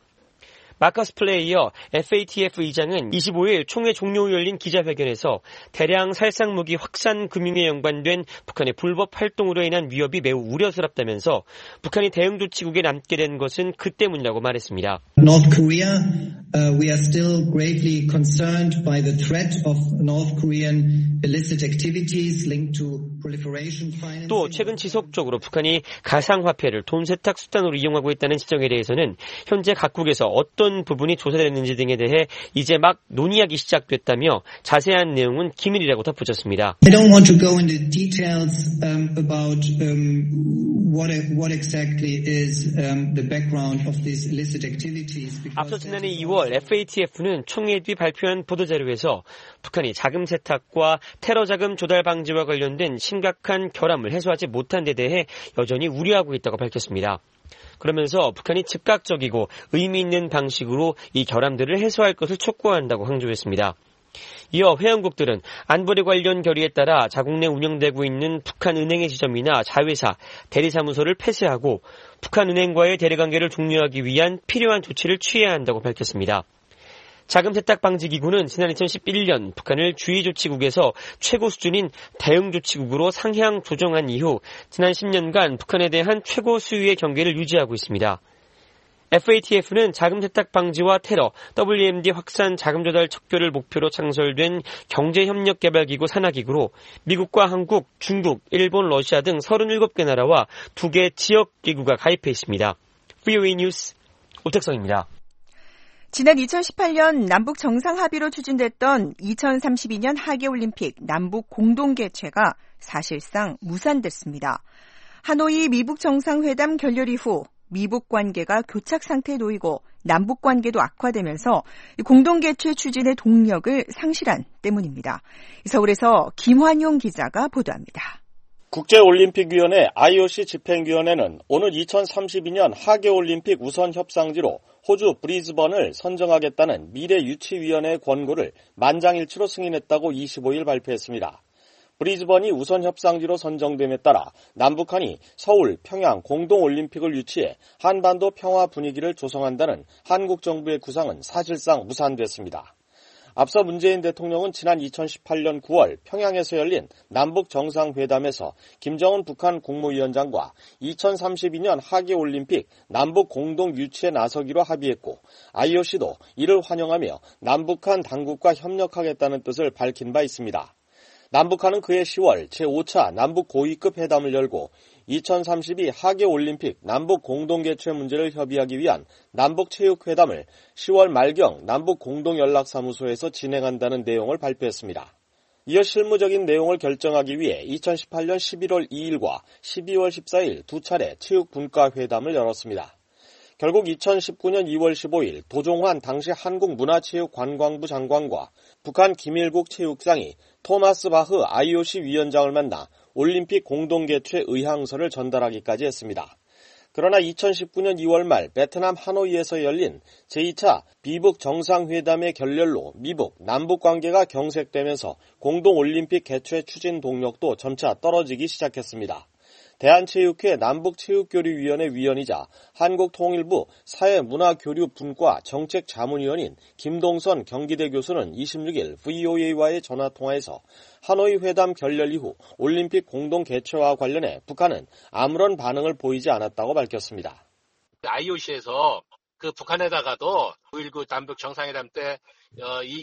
마커스 플레이어 에프에이티에프 의장은 이십오일 총회 종료 후 열린 기자회견에서 대량 살상무기 확산 금융에 연관된 북한의 불법 활동으로 인한 위협이 매우 우려스럽다면서 북한이 대응 조치국에 남게 된 것은 그 때문이라고 말했습니다. North Korea, uh, we are still gravely concerned by the threat of North Korean illicit activities linked to proliferation financing. 또 최근 지속적으로 북한이 가상화폐를 돈 세탁 수단으로 이용하고 있다는 지적에 대해서는 현재 각국에서 어떤 부분이 조사됐는지 등에 대해 이제 막 논의하기 시작됐다며 자세한 내용은 기밀이라고 덧붙였습니다. I don't want to go into details um, about um, what what exactly is um, the background of these illicit activities. 앞서 지난해 이월 에프에이티에프는 총회 뒤 발표한 보도자료에서 북한이 자금 세탁과 테러 자금 조달 방지와 관련된 심각한 결함을 해소하지 못한 데 대해 여전히 우려하고 있다고 밝혔습니다. 그러면서 북한이 즉각적이고 의미 있는 방식으로 이 결함들을 해소할 것을 촉구한다고 강조했습니다. 이어 회원국들은 안보리 관련 결의에 따라 자국 내 운영되고 있는 북한 은행의 지점이나 자회사, 대리사무소를 폐쇄하고 북한 은행과의 대리관계를 종료하기 위한 필요한 조치를 취해야 한다고 밝혔습니다. 자금 세탁 방지 기구는 지난 이천십일년 북한을 주의 조치국에서 최고 수준인 대응 조치국으로 상향 조정한 이후 지난 십년간 북한에 대한 최고 수위의 경계를 유지하고 있습니다. 에프에이티에프는 자금 세탁 방지와 테러, 더블유엠디 확산 자금 조달 척결을 목표로 창설된 경제협력개발기구 산하기구로 미국과 한국, 중국, 일본, 러시아 등 서른일곱 개 나라와 두 개 지역기구가 가입해 있습니다. 브이오에이 뉴스 오택성입니다. 지난 이천십팔년 남북 정상합의로 추진됐던 이천삼십이년 하계올림픽 남북 공동개최가 사실상 무산됐습니다. 하노이 미북 정상회담 결렬 이후 미북 관계가 교착 상태에 놓이고 남북 관계도 악화되면서 공동개최 추진의 동력을 상실한 때문입니다. 서울에서 김환용 기자가 보도합니다. 국제올림픽위원회 아이오씨 집행위원회는 오늘 이천삼십이년 하계올림픽 우선 협상지로 호주 브리즈번을 선정하겠다는 미래유치위원회의 권고를 만장일치로 승인했다고 이십오일 발표했습니다. 브리즈번이 우선 협상지로 선정됨에 따라 남북한이 서울, 평양 공동올림픽을 유치해 한반도 평화 분위기를 조성한다는 한국 정부의 구상은 사실상 무산됐습니다. 앞서 문재인 대통령은 지난 이천십팔년 구월 평양에서 열린 남북 정상회담에서 김정은 북한 국무위원장과 이천삼십이년 하계올림픽 남북 공동 유치에 나서기로 합의했고 아이오씨도 이를 환영하며 남북한 당국과 협력하겠다는 뜻을 밝힌 바 있습니다. 남북한은 그해 시월 제오차 남북 고위급 회담을 열고 이천삼십이 하계올림픽 남북 공동개최 문제를 협의하기 위한 남북체육회담을 시월 말경 남북공동연락사무소에서 진행한다는 내용을 발표했습니다. 이어 실무적인 내용을 결정하기 위해 이천십팔년 십일월 이일과 십이월 십사일 두 차례 체육분과회담을 열었습니다. 결국 이천십구년 이월 십오일 도종환 당시 한국문화체육관광부 장관과 북한 김일국 체육상이 토마스 바흐 아이오씨 위원장을 만나 올림픽 공동개최 의향서를 전달하기까지 했습니다. 그러나 이천십구 년 이월 말 베트남 하노이에서 열린 제이 차 비북 정상회담의 결렬로 미북, 남북 관계가 경색되면서 공동올림픽 개최 추진 동력도 점차 떨어지기 시작했습니다. 대한체육회 남북체육교류위원회 위원이자 한국통일부 사회문화교류분과 정책자문위원인 김동선 경기대 교수는 이십육 일 브이오에이와의 전화통화에서 하노이 회담 결렬 이후 올림픽 공동 개최와 관련해 북한은 아무런 반응을 보이지 않았다고 밝혔습니다. 아이오씨에서 그 북한에다가도 구일구 남북 정상회담 때 어, 이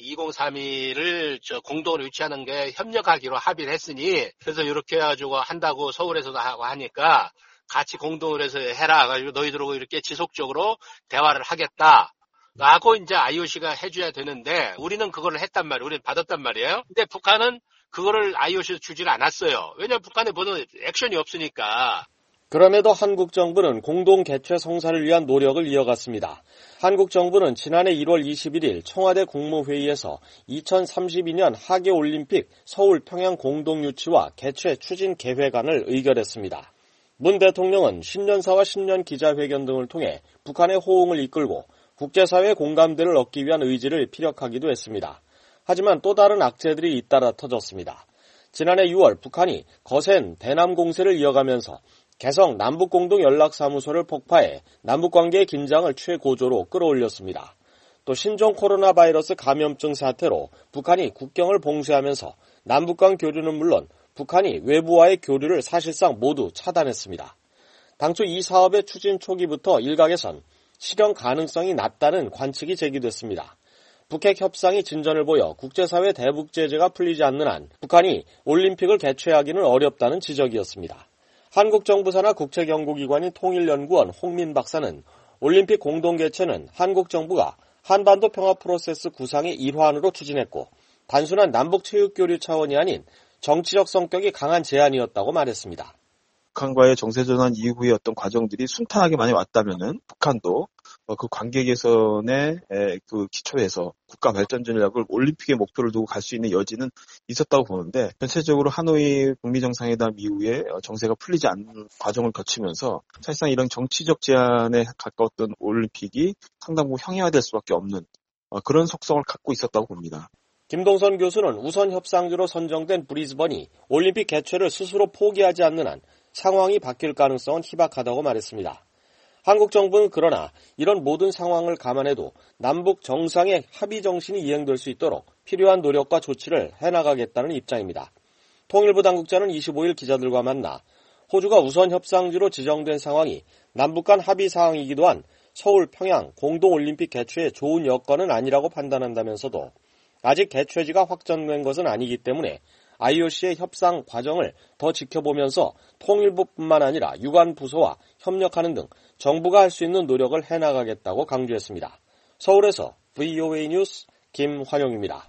이공삼일을 저 공동으로 유치하는 게 협력하기로 합의를 했으니 그래서 이렇게 해가지고 한다고 서울에서도 하고 하니까 같이 공동으로 해서 해라. 가지고 너희들하고 이렇게 지속적으로 대화를 하겠다. 라고 이제 아이오씨가 해줘야 되는데 우리는 그거를 했단 말이에요. 우리는 받았단 말이에요. 근데 북한은 그거를 아이오씨에서 주지를 않았어요. 왜냐하면 북한에 모든 액션이 없으니까. 그럼에도 한국 정부는 공동 개최 성사를 위한 노력을 이어갔습니다. 한국 정부는 지난해 일월 이십일일 청와대 국무회의에서 이천삼십이 년 하계올림픽 서울 평양 공동 유치와 개최 추진 계획안을 의결했습니다. 문 대통령은 신년사와 신년 기자회견 등을 통해 북한의 호응을 이끌고 국제사회의 공감대를 얻기 위한 의지를 피력하기도 했습니다. 하지만 또 다른 악재들이 잇따라 터졌습니다. 지난해 유월 북한이 거센 대남 공세를 이어가면서 개성 남북공동연락사무소를 폭파해 남북관계의 긴장을 최고조로 끌어올렸습니다. 또 신종 코로나 바이러스 감염증 사태로 북한이 국경을 봉쇄하면서 남북 간 교류는 물론 북한이 외부와의 교류를 사실상 모두 차단했습니다. 당초 이 사업의 추진 초기부터 일각에선 실현 가능성이 낮다는 관측이 제기됐습니다. 북핵 협상이 진전을 보여 국제사회 대북 제재가 풀리지 않는 한 북한이 올림픽을 개최하기는 어렵다는 지적이었습니다. 한국 정부사나 국책연구기관인 통일연구원 홍민 박사는 올림픽 공동 개최는 한국 정부가 한반도 평화 프로세스 구상의 일환으로 추진했고 단순한 남북 체육교류 차원이 아닌 정치적 성격이 강한 제안이었다고 말했습니다. 북한과의 정세전환 이후의 어떤 과정들이 순탄하게 많이 왔다면은 북한도 그 관계 개선의 그 기초에서 국가 발전 전략을 올림픽의 목표를 두고 갈 수 있는 여지는 있었다고 보는데 전체적으로 하노이 북미 정상회담 이후에 정세가 풀리지 않는 과정을 거치면서 사실상 이런 정치적 제안에 가까웠던 올림픽이 상당 부분 형해화될 수밖에 없는 그런 속성을 갖고 있었다고 봅니다. 김동선 교수는 우선 협상지로 선정된 브리즈번이 올림픽 개최를 스스로 포기하지 않는 한 상황이 바뀔 가능성은 희박하다고 말했습니다. 한국 정부는 그러나 이런 모든 상황을 감안해도 남북 정상의 합의 정신이 이행될 수 있도록 필요한 노력과 조치를 해나가겠다는 입장입니다. 통일부 당국자는 이십오일 기자들과 만나 호주가 우선 협상지로 지정된 상황이 남북 간 합의 사항이기도 한 서울 평양 공동올림픽 개최에 좋은 여건은 아니라고 판단한다면서도 아직 개최지가 확정된 것은 아니기 때문에 아이오씨의 협상 과정을 더 지켜보면서 통일부뿐만 아니라 유관 부서와 협력하는 등 정부가 할 수 있는 노력을 해나가겠다고 강조했습니다. 서울에서 브이오에이 뉴스 김환영입니다.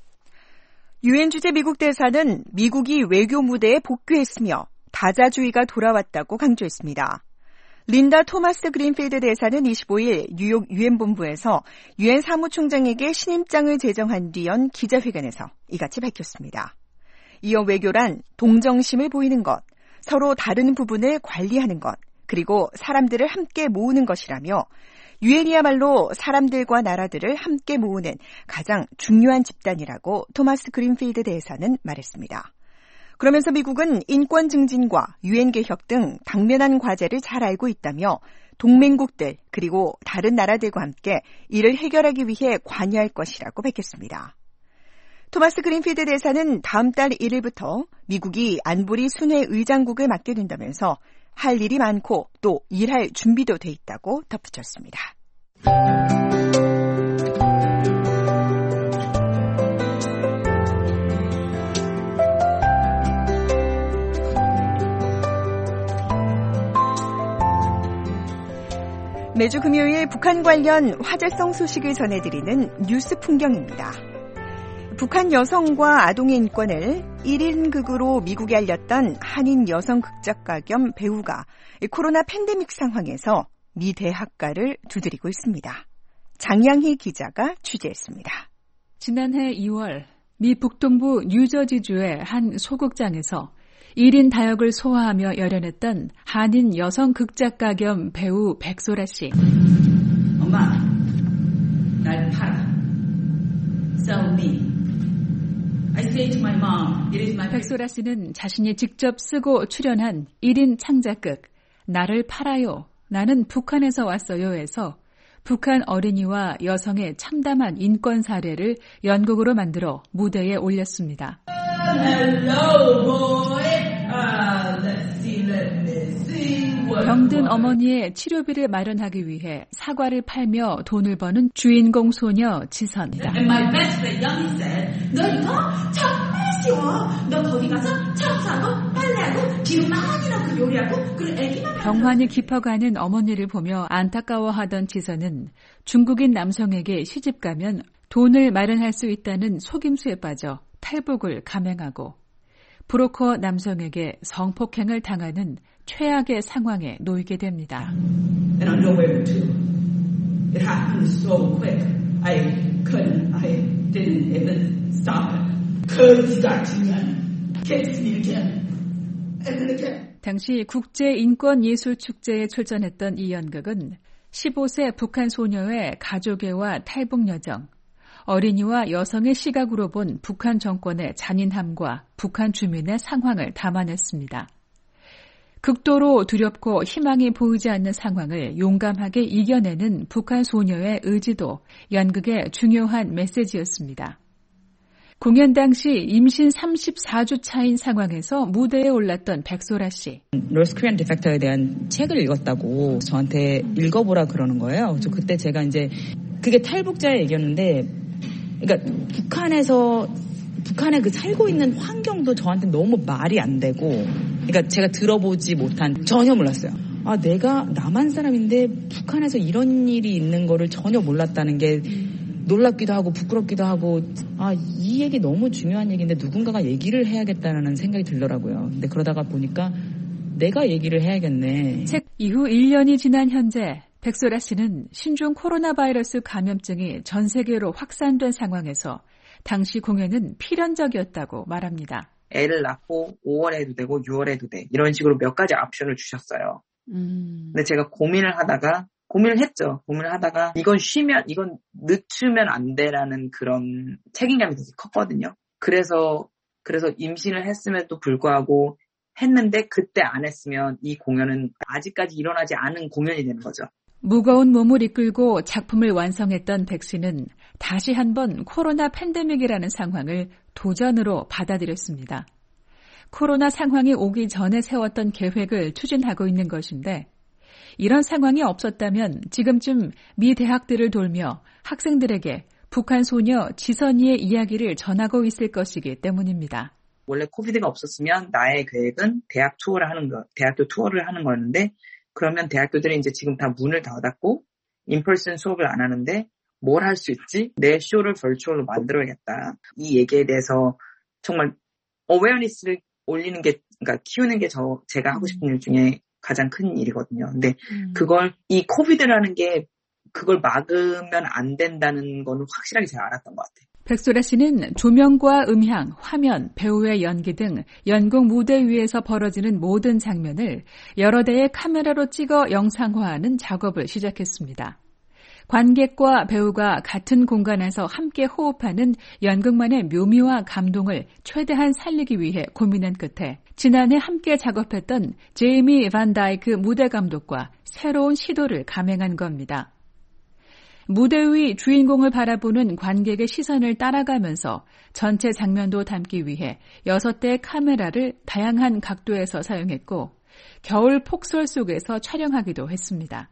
유엔 주재 미국 대사는 미국이 외교 무대에 복귀했으며 다자주의가 돌아왔다고 강조했습니다. 린다 토마스 그린필드 대사는 이십오일 뉴욕 유엔 본부에서 유엔 사무총장에게 신임장을 제정한 뒤 연 기자회견에서 이같이 밝혔습니다. 이어 외교란 동정심을 보이는 것, 서로 다른 부분을 관리하는 것, 그리고 사람들을 함께 모으는 것이라며 유엔이야말로 사람들과 나라들을 함께 모으는 가장 중요한 집단이라고 토마스 그린필드 대사는 말했습니다. 그러면서 미국은 인권 증진과 유엔 개혁 등 당면한 과제를 잘 알고 있다며 동맹국들 그리고 다른 나라들과 함께 이를 해결하기 위해 관여할 것이라고 밝혔습니다. 토마스 그린필드 대사는 다음 달 일일부터 미국이 안보리 순회 의장국을 맡게 된다면서 할 일이 많고 또 일할 준비도 돼 있다고 덧붙였습니다. 매주 금요일 북한 관련 화제성 소식을 전해드리는 뉴스 풍경입니다. 북한 여성과 아동의 인권을 일 인극으로 미국에 알렸던 한인 여성 극작가 겸 배우가 코로나 팬데믹 상황에서 미 대학가를 두드리고 있습니다. 장양희 기자가 취재했습니다. 지난해 이월 미 북동부 뉴저지주의 한 소극장에서 일 인 다역을 소화하며 열연했던 한인 여성 극작가 겸 배우 백소라 씨. 엄마, 날 팔아. Sell me. I say to my mom, it is my... 백소라 씨는 자신이 직접 쓰고 출연한 일 인 창작극 나를 팔아요. 나는 북한에서 왔어요에서 북한 어린이와 여성의 참담한 인권 사례를 연극으로 만들어 무대에 올렸습니다. Hello, boy. Uh, let's see, let me see. 병든 어머니의 치료비를 마련하기 위해 사과를 팔며 돈을 버는 주인공 소녀 지선. And my best friend Young이 said, 너 이거 정말 쉬워. 너 거기 가서 청소하고 빨래하고 기름 많이 넣고 요리하고 그리고 애기만. 병환이 깊어가는 어머니를 보며 안타까워하던 지선은 중국인 남성에게 시집가면 돈을 마련할 수 있다는 속임수에 빠져 탈북을 감행하고 브로커 남성에게 성폭행을 당하는 최악의 상황에 놓이게 됩니다. And I know where to. It happened so quick. I couldn't. I didn't even stop it. 그 같으면 kiss me again. And then again. 당시 국제인권예술축제에 출전했던 이 연극은 십오 세 북한 소녀의 가족애와 탈북 여정, 어린이와 여성의 시각으로 본 북한 정권의 잔인함과 북한 주민의 상황을 담아냈습니다. 극도로 두렵고 희망이 보이지 않는 상황을 용감하게 이겨내는 북한 소녀의 의지도 연극의 중요한 메시지였습니다. 공연 당시 임신 삼십사 주 차인 상황에서 무대에 올랐던 백소라 씨. 노스 코리안 디펙터에 대한 책을 읽었다고 저한테 읽어보라 그러는 거예요. 그래서 그때 제가 이제 그게 탈북자의 얘기였는데, 그러니까 북한에서 북한에 그 살고 있는 환경도 저한테 너무 말이 안 되고, 그러니까 제가 들어보지 못한, 전혀 몰랐어요. 아, 내가 남한 사람인데 북한에서 이런 일이 있는 거를 전혀 몰랐다는 게 놀랍기도 하고 부끄럽기도 하고, 아, 이 얘기 너무 중요한 얘기인데 누군가가 얘기를 해야겠다는 생각이 들더라고요. 근데 그러다가 보니까 내가 얘기를 해야겠네. 책 이후 일 년이 지난 현재 백소라 씨는 신종 코로나 바이러스 감염증이 전 세계로 확산된 상황에서 당시 공연은 필연적이었다고 말합니다. 애를 낳고 오월에 해도 되고 유월에 해도 돼. 이런 식으로 몇 가지 옵션을 주셨어요. 음. 근데 제가 고민을 하다가 고민을 했죠. 고민을 하다가 이건 쉬면, 이건 늦추면 안 돼라는 그런 책임감이 되게 컸거든요. 그래서, 그래서 임신을 했음에도 불구하고 했는데 그때 안 했으면 이 공연은 아직까지 일어나지 않은 공연이 되는 거죠. 무거운 몸을 이끌고 작품을 완성했던 백 씨는 다시 한번 코로나 팬데믹이라는 상황을 도전으로 받아들였습니다. 코로나 상황이 오기 전에 세웠던 계획을 추진하고 있는 것인데, 이런 상황이 없었다면 지금쯤 미 대학들을 돌며 학생들에게 북한 소녀 지선이의 이야기를 전하고 있을 것이기 때문입니다. 원래 코비드가 없었으면 나의 계획은 대학 투어를 하는 거, 대학교 투어를 하는 거였는데, 그러면 대학교들이 이제 지금 다 문을 닫았고 인펄슨 수업을 안 하는데 뭘 할 수 있지? 내 쇼를 버추얼로 만들어야겠다. 이 얘기에 대해서 정말 어웨어니스를 올리는 게, 그러니까 키우는 게 저 제가 하고 싶은 일 중에 가장 큰 일이거든요. 근데 음. 그걸 이 코비드라는 게 그걸 막으면 안 된다는 거는 확실하게 제가 알았던 것 같아요. 백소라 씨는 조명과 음향, 화면, 배우의 연기 등 연극 무대 위에서 벌어지는 모든 장면을 여러 대의 카메라로 찍어 영상화하는 작업을 시작했습니다. 관객과 배우가 같은 공간에서 함께 호흡하는 연극만의 묘미와 감동을 최대한 살리기 위해 고민한 끝에 지난해 함께 작업했던 제이미 반 다이크 무대 감독과 새로운 시도를 감행한 겁니다. 무대 위 주인공을 바라보는 관객의 시선을 따라가면서 전체 장면도 담기 위해 여섯 대의 카메라를 다양한 각도에서 사용했고 겨울 폭설 속에서 촬영하기도 했습니다.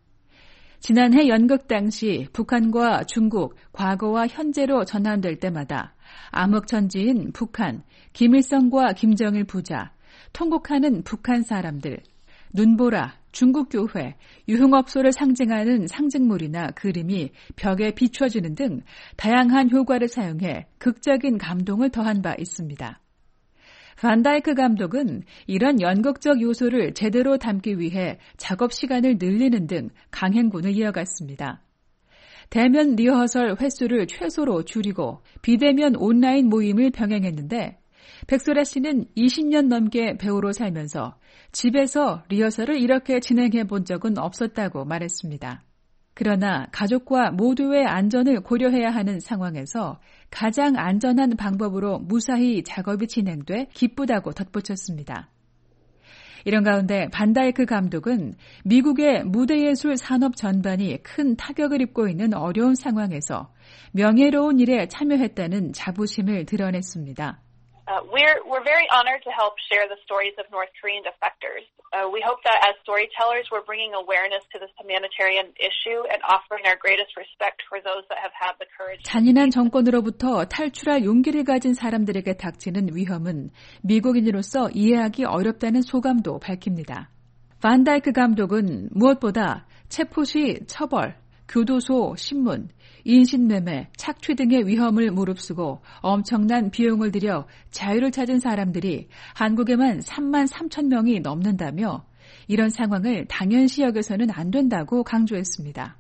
지난해 연극 당시 북한과 중국, 과거와 현재로 전환될 때마다 암흑천지인 북한, 김일성과 김정일 부자, 통곡하는 북한 사람들, 눈보라, 중국교회, 유흥업소를 상징하는 상징물이나 그림이 벽에 비춰지는 등 다양한 효과를 사용해 극적인 감동을 더한 바 있습니다. 반다이크 감독은 이런 연극적 요소를 제대로 담기 위해 작업 시간을 늘리는 등 강행군을 이어갔습니다. 대면 리허설 횟수를 최소로 줄이고 비대면 온라인 모임을 병행했는데 백소라 씨는 이십 년 넘게 배우로 살면서 집에서 리허설을 이렇게 진행해 본 적은 없었다고 말했습니다. 그러나 가족과 모두의 안전을 고려해야 하는 상황에서 가장 안전한 방법으로 무사히 작업이 진행돼 기쁘다고 덧붙였습니다. 이런 가운데 반다이크 감독은 미국의 무대예술 산업 전반이 큰 타격을 입고 있는 어려운 상황에서 명예로운 일에 참여했다는 자부심을 드러냈습니다. Uh, we're we're very honored to help share the stories of North Korean defectors. Uh, we hope that as storytellers, we're bringing awareness to this humanitarian issue and offering our greatest respect for those that have had the courage. 잔인한 정권으로부터 탈출할 용기를 가진 사람들에게 닥치는 위험은 미국인으로서 이해하기 어렵다는 소감도 밝힙니다. 반다이크 감독은 무엇보다 체포 시 처벌, 교도소, 신문, 인신매매, 착취 등의 위험을 무릅쓰고 엄청난 비용을 들여 자유를 찾은 사람들이 한국에만 삼만 삼천 명이 넘는다며 이런 상황을 당연시 여겨서는 안 된다고 강조했습니다.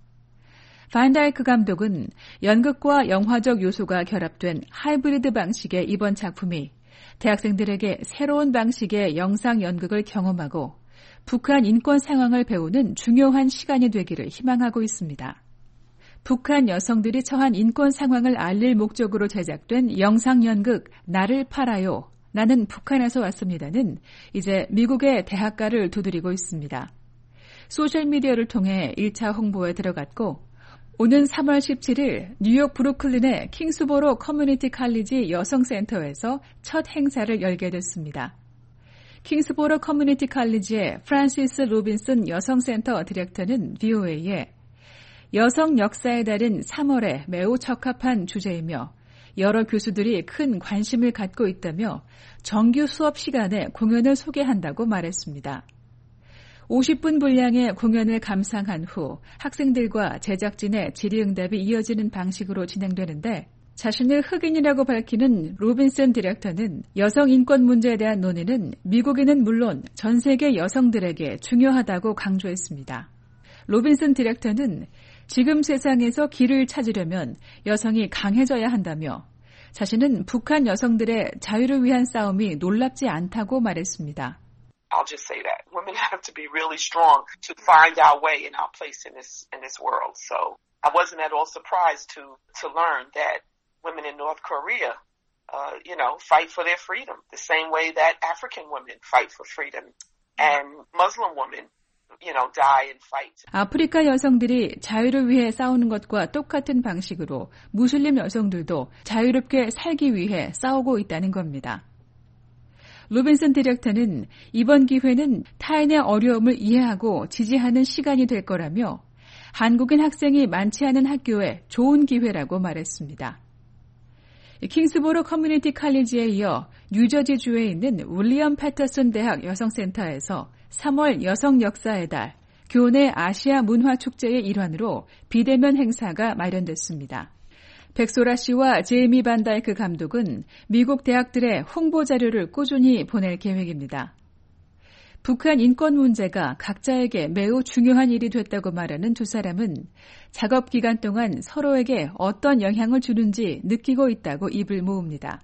반다이크 감독은 연극과 영화적 요소가 결합된 하이브리드 방식의 이번 작품이 대학생들에게 새로운 방식의 영상 연극을 경험하고 북한 인권 상황을 배우는 중요한 시간이 되기를 희망하고 있습니다. 북한 여성들이 처한 인권 상황을 알릴 목적으로 제작된 영상 연극 나를 팔아요. 나는 북한에서 왔습니다는 이제 미국의 대학가를 두드리고 있습니다. 소셜미디어를 통해 일 차 홍보에 들어갔고 오는 삼월 십칠일 뉴욕 브루클린의 킹스보로 커뮤니티 칼리지 여성센터에서 첫 행사를 열게 됐습니다. 킹스보로 커뮤니티 칼리지의 프란시스 로빈슨 여성센터 디렉터는 브이오에이에 여성 역사의 달인 삼월에 매우 적합한 주제이며 여러 교수들이 큰 관심을 갖고 있다며 정규 수업 시간에 공연을 소개한다고 말했습니다. 오십 분 분량의 공연을 감상한 후 학생들과 제작진의 질의응답이 이어지는 방식으로 진행되는데 자신을 흑인이라고 밝히는 로빈슨 디렉터는 여성 인권 문제에 대한 논의는 미국인은 물론 전 세계 여성들에게 중요하다고 강조했습니다. 로빈슨 디렉터는 지금 세상에서 길을 찾으려면 여성이 강해져야 한다며 자신은 북한 여성들의 자유를 위한 싸움이 놀랍지 않다고 말했습니다. I'll just say that. Women have to be really strong to find our way and our place in this in this world. So I wasn't at all surprised to to learn that women in North Korea, uh, you know, fight for their freedom the same way that African women fight for freedom and Muslim women. You know, die and fight. 아프리카 여성들이 자유를 위해 싸우는 것과 똑같은 방식으로 무슬림 여성들도 자유롭게 살기 위해 싸우고 있다는 겁니다. 로빈슨 디렉터는 이번 기회는 타인의 어려움을 이해하고 지지하는 시간이 될 거라며 한국인 학생이 많지 않은 학교에 좋은 기회라고 말했습니다. 킹스보로 커뮤니티 칼리지에 이어 뉴저지주에 있는 윌리엄 패터슨 대학 여성센터에서 삼월 여성 역사의 달, 교내 아시아 문화축제의 일환으로 비대면 행사가 마련됐습니다. 백소라 씨와 제이미 반다이크 감독은 미국 대학들의 홍보 자료를 꾸준히 보낼 계획입니다. 북한 인권 문제가 각자에게 매우 중요한 일이 됐다고 말하는 두 사람은 작업 기간 동안 서로에게 어떤 영향을 주는지 느끼고 있다고 입을 모읍니다.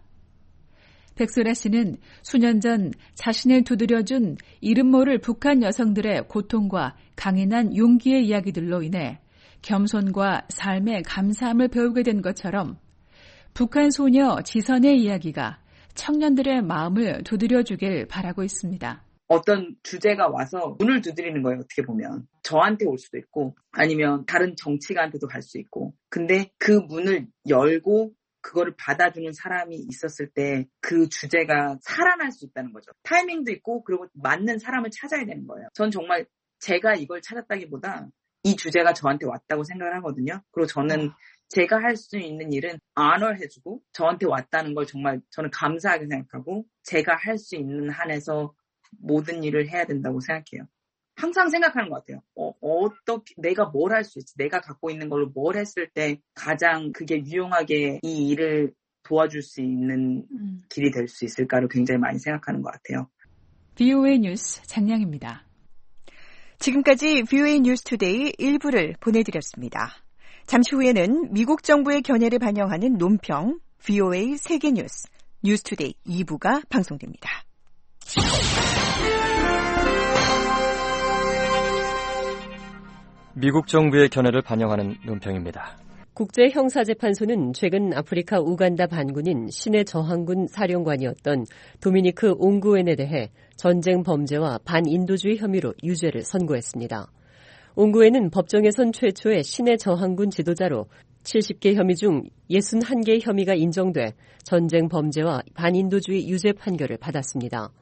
백소라 씨는 수년 전 자신을 두드려준 이름 모를 북한 여성들의 고통과 강인한 용기의 이야기들로 인해 겸손과 삶의 감사함을 배우게 된 것처럼 북한 소녀 지선의 이야기가 청년들의 마음을 두드려주길 바라고 있습니다. 어떤 주제가 와서 문을 두드리는 거예요. 어떻게 보면. 저한테 올 수도 있고 아니면 다른 정치가한테도 갈 수 있고. 근데 그 문을 열고 그거를 받아주는 사람이 있었을 때 그 주제가 살아날 수 있다는 거죠. 타이밍도 있고 그리고 맞는 사람을 찾아야 되는 거예요. 전 정말 제가 이걸 찾았다기보다 이 주제가 저한테 왔다고 생각을 하거든요. 그리고 저는 제가 할 수 있는 일은 honor 해주고 저한테 왔다는 걸 정말 저는 감사하게 생각하고 제가 할 수 있는 한에서 모든 일을 해야 된다고 생각해요. 항상 생각하는 것 같아요. 어, 어떻게, 내가 뭘 할 수 있지? 내가 갖고 있는 걸로 뭘 했을 때 가장 그게 유용하게 이 일을 도와줄 수 있는 음. 길이 될 수 있을까를 굉장히 많이 생각하는 것 같아요. 브이오에이 뉴스 장량입니다. 지금까지 브이오에이 뉴스 투데이 일 부를 보내드렸습니다. 잠시 후에는 미국 정부의 견해를 반영하는 논평, 브이오에이 세계뉴스, 뉴스투데이 이 부가 방송됩니다. 미국 정부의 견해를 반영하는 논평입니다. 국제형사재판소는 최근 아프리카 우간다 반군인 신의 저항군 사령관이었던 도미니크 옹구엔에 대해 전쟁 범죄와 반인도주의 혐의로 유죄를 선고했습니다. 옹구엔은 법정에선 최초의 신의 저항군 지도자로 칠십 개 혐의 중 육십일 개의 혐의가 인정돼 전쟁 범죄와 반인도주의 유죄 판결을 받았습니다.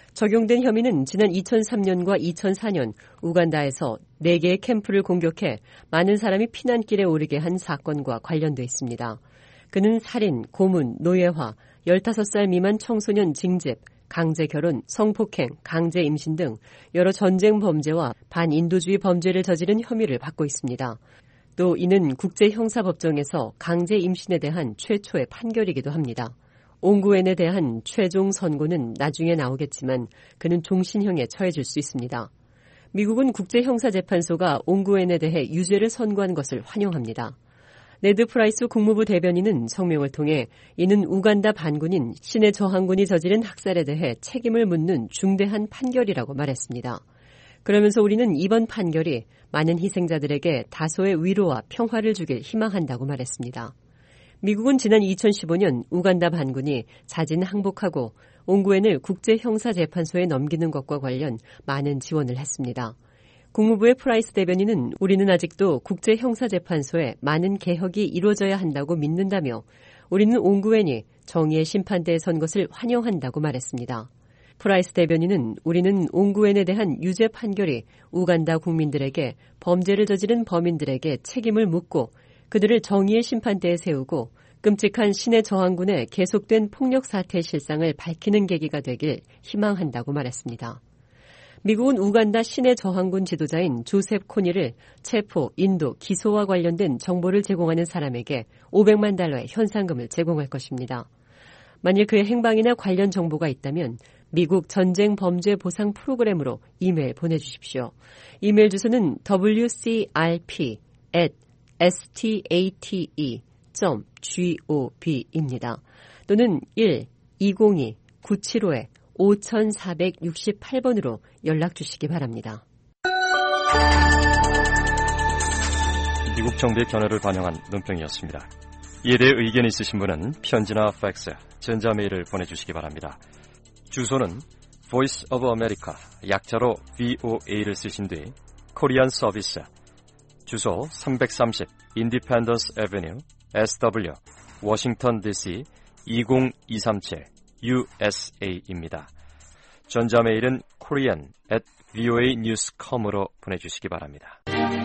적용된 혐의는 지난 이천삼 년과 이천사 년 우간다에서 네 개의 캠프를 공격해 많은 사람이 피난길에 오르게 한 사건과 관련돼 있습니다. 그는 살인, 고문, 노예화, 열다섯 살 미만 청소년 징집, 강제 결혼, 성폭행, 강제 임신 등 여러 전쟁 범죄와 반인도주의 범죄를 저지른 혐의를 받고 있습니다. 또 이는 국제형사법정에서 강제 임신에 대한 최초의 판결이기도 합니다. 옹구엔에 대한 최종 선고는 나중에 나오겠지만 그는 종신형에 처해질 수 있습니다. 미국은 국제형사재판소가 옹구엔에 대해 유죄를 선고한 것을 환영합니다. 네드 프라이스 국무부 대변인은 성명을 통해 이는 우간다 반군인 신의 저항군이 저지른 학살에 대해 책임을 묻는 중대한 판결이라고 말했습니다. 그러면서 우리는 이번 판결이 많은 희생자들에게 다소의 위로와 평화를 주길 희망한다고 말했습니다. 미국은 지난 이천십오 년 우간다 반군이 자진 항복하고 옹구엔을 국제형사재판소에 넘기는 것과 관련 많은 지원을 했습니다. 국무부의 프라이스 대변인은 우리는 아직도 국제형사재판소에 많은 개혁이 이루어져야 한다고 믿는다며 우리는 옹구엔이 정의의 심판대에 선 것을 환영한다고 말했습니다. 프라이스 대변인은 우리는 옹구엔에 대한 유죄 판결이 우간다 국민들에게 범죄를 저지른 범인들에게 책임을 묻고 그들을 정의의 심판대에 세우고 끔찍한 신의 저항군의 계속된 폭력 사태의 실상을 밝히는 계기가 되길 희망한다고 말했습니다. 미국은 우간다 신의 저항군 지도자인 조셉 코니를 체포, 인도, 기소와 관련된 정보를 제공하는 사람에게 오백만 달러의 현상금을 제공할 것입니다. 만일 그의 행방이나 관련 정보가 있다면 미국 전쟁 범죄 보상 프로그램으로 이메일 보내주십시오. 이메일 주소는 더블유 씨 알 피 앳 스테이트 점 지오비입니다. 또는 일 이공이 구칠오 오사육팔 번으로 연락 주시기 바랍니다. 미국 정부의 견해를 반영한 논평이었습니다. 이에 대해 의견이 있으신 분은 편지나 팩스, 전자메일을 보내주시기 바랍니다. 주소는 Voice of America, 약자로 브이오에이를 쓰신 뒤 코리안 서비스, 주소 삼백삼십 Independence Avenue, 에스더블유, 워싱턴 디씨 이공이삼칠 유에스에이입니다. 전자메일은 korean at 브이오에이 뉴스 닷컴으로 보내주시기 바랍니다.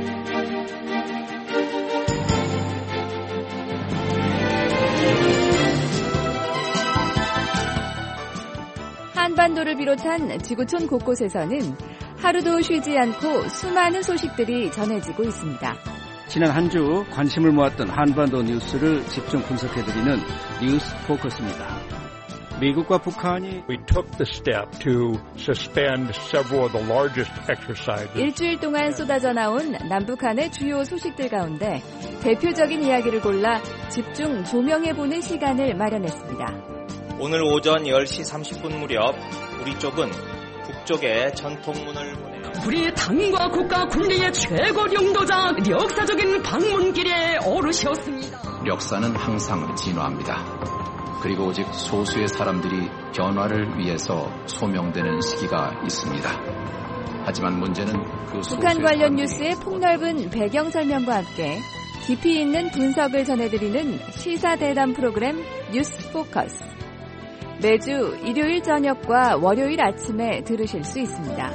한반도를 비롯한 지구촌 곳곳에서는 하루도 쉬지 않고 수많은 소식들이 전해지고 있습니다. 지난 한 주 관심을 모았던 한반도 뉴스를 집중 분석해드리는 뉴스 포커스입니다. 미국과 북한이 We took the step to suspend several of the largest exercises. 일주일 동안 쏟아져 나온 남북한의 주요 소식들 가운데 대표적인 이야기를 골라 집중 조명해보는 시간을 마련했습니다. 오늘 오전 열 시 삼십 분 무렵 우리 쪽은 북쪽에 전통문을 보내요. 우리 당과 국가 군리의 최고領導자 역사적인 방문길에 오르셨습니다. 역사는 항상 진화합니다. 그리고 오직 소수의 사람들이 변화를 위해서 소명되는 시기가 있습니다. 하지만 문제는 그 북한 관련 뉴스의 폭넓은 배경 설명과 함께 깊이 있는 분석을 전해드리는 시사대담 프로그램 뉴스 포커스. 매주 일요일 저녁과 월요일 아침에 들으실 수 있습니다.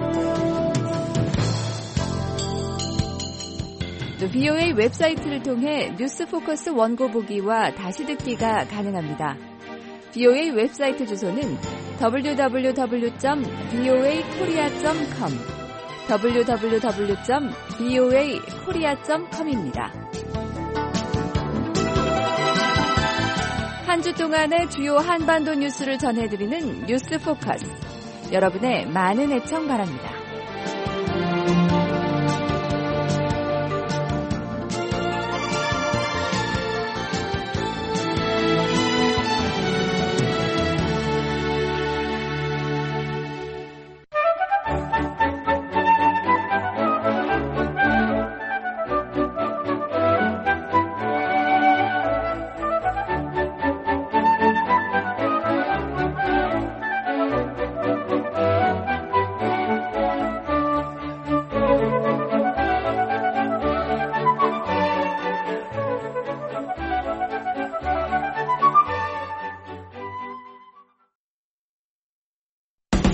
또 브이오에이 웹사이트를 통해 뉴스 포커스 원고 보기와 다시 듣기가 가능합니다. 브이오에이 웹사이트 주소는 더블유 더블유 더블유 점 브이오에이 코리아 점 컴 더블유 더블유 더블유 점 브이오에이 코리아 점 컴입니다. 한 주 동안의 주요 한반도 뉴스를 전해드리는 뉴스 포커스. 여러분의 많은 애청 바랍니다.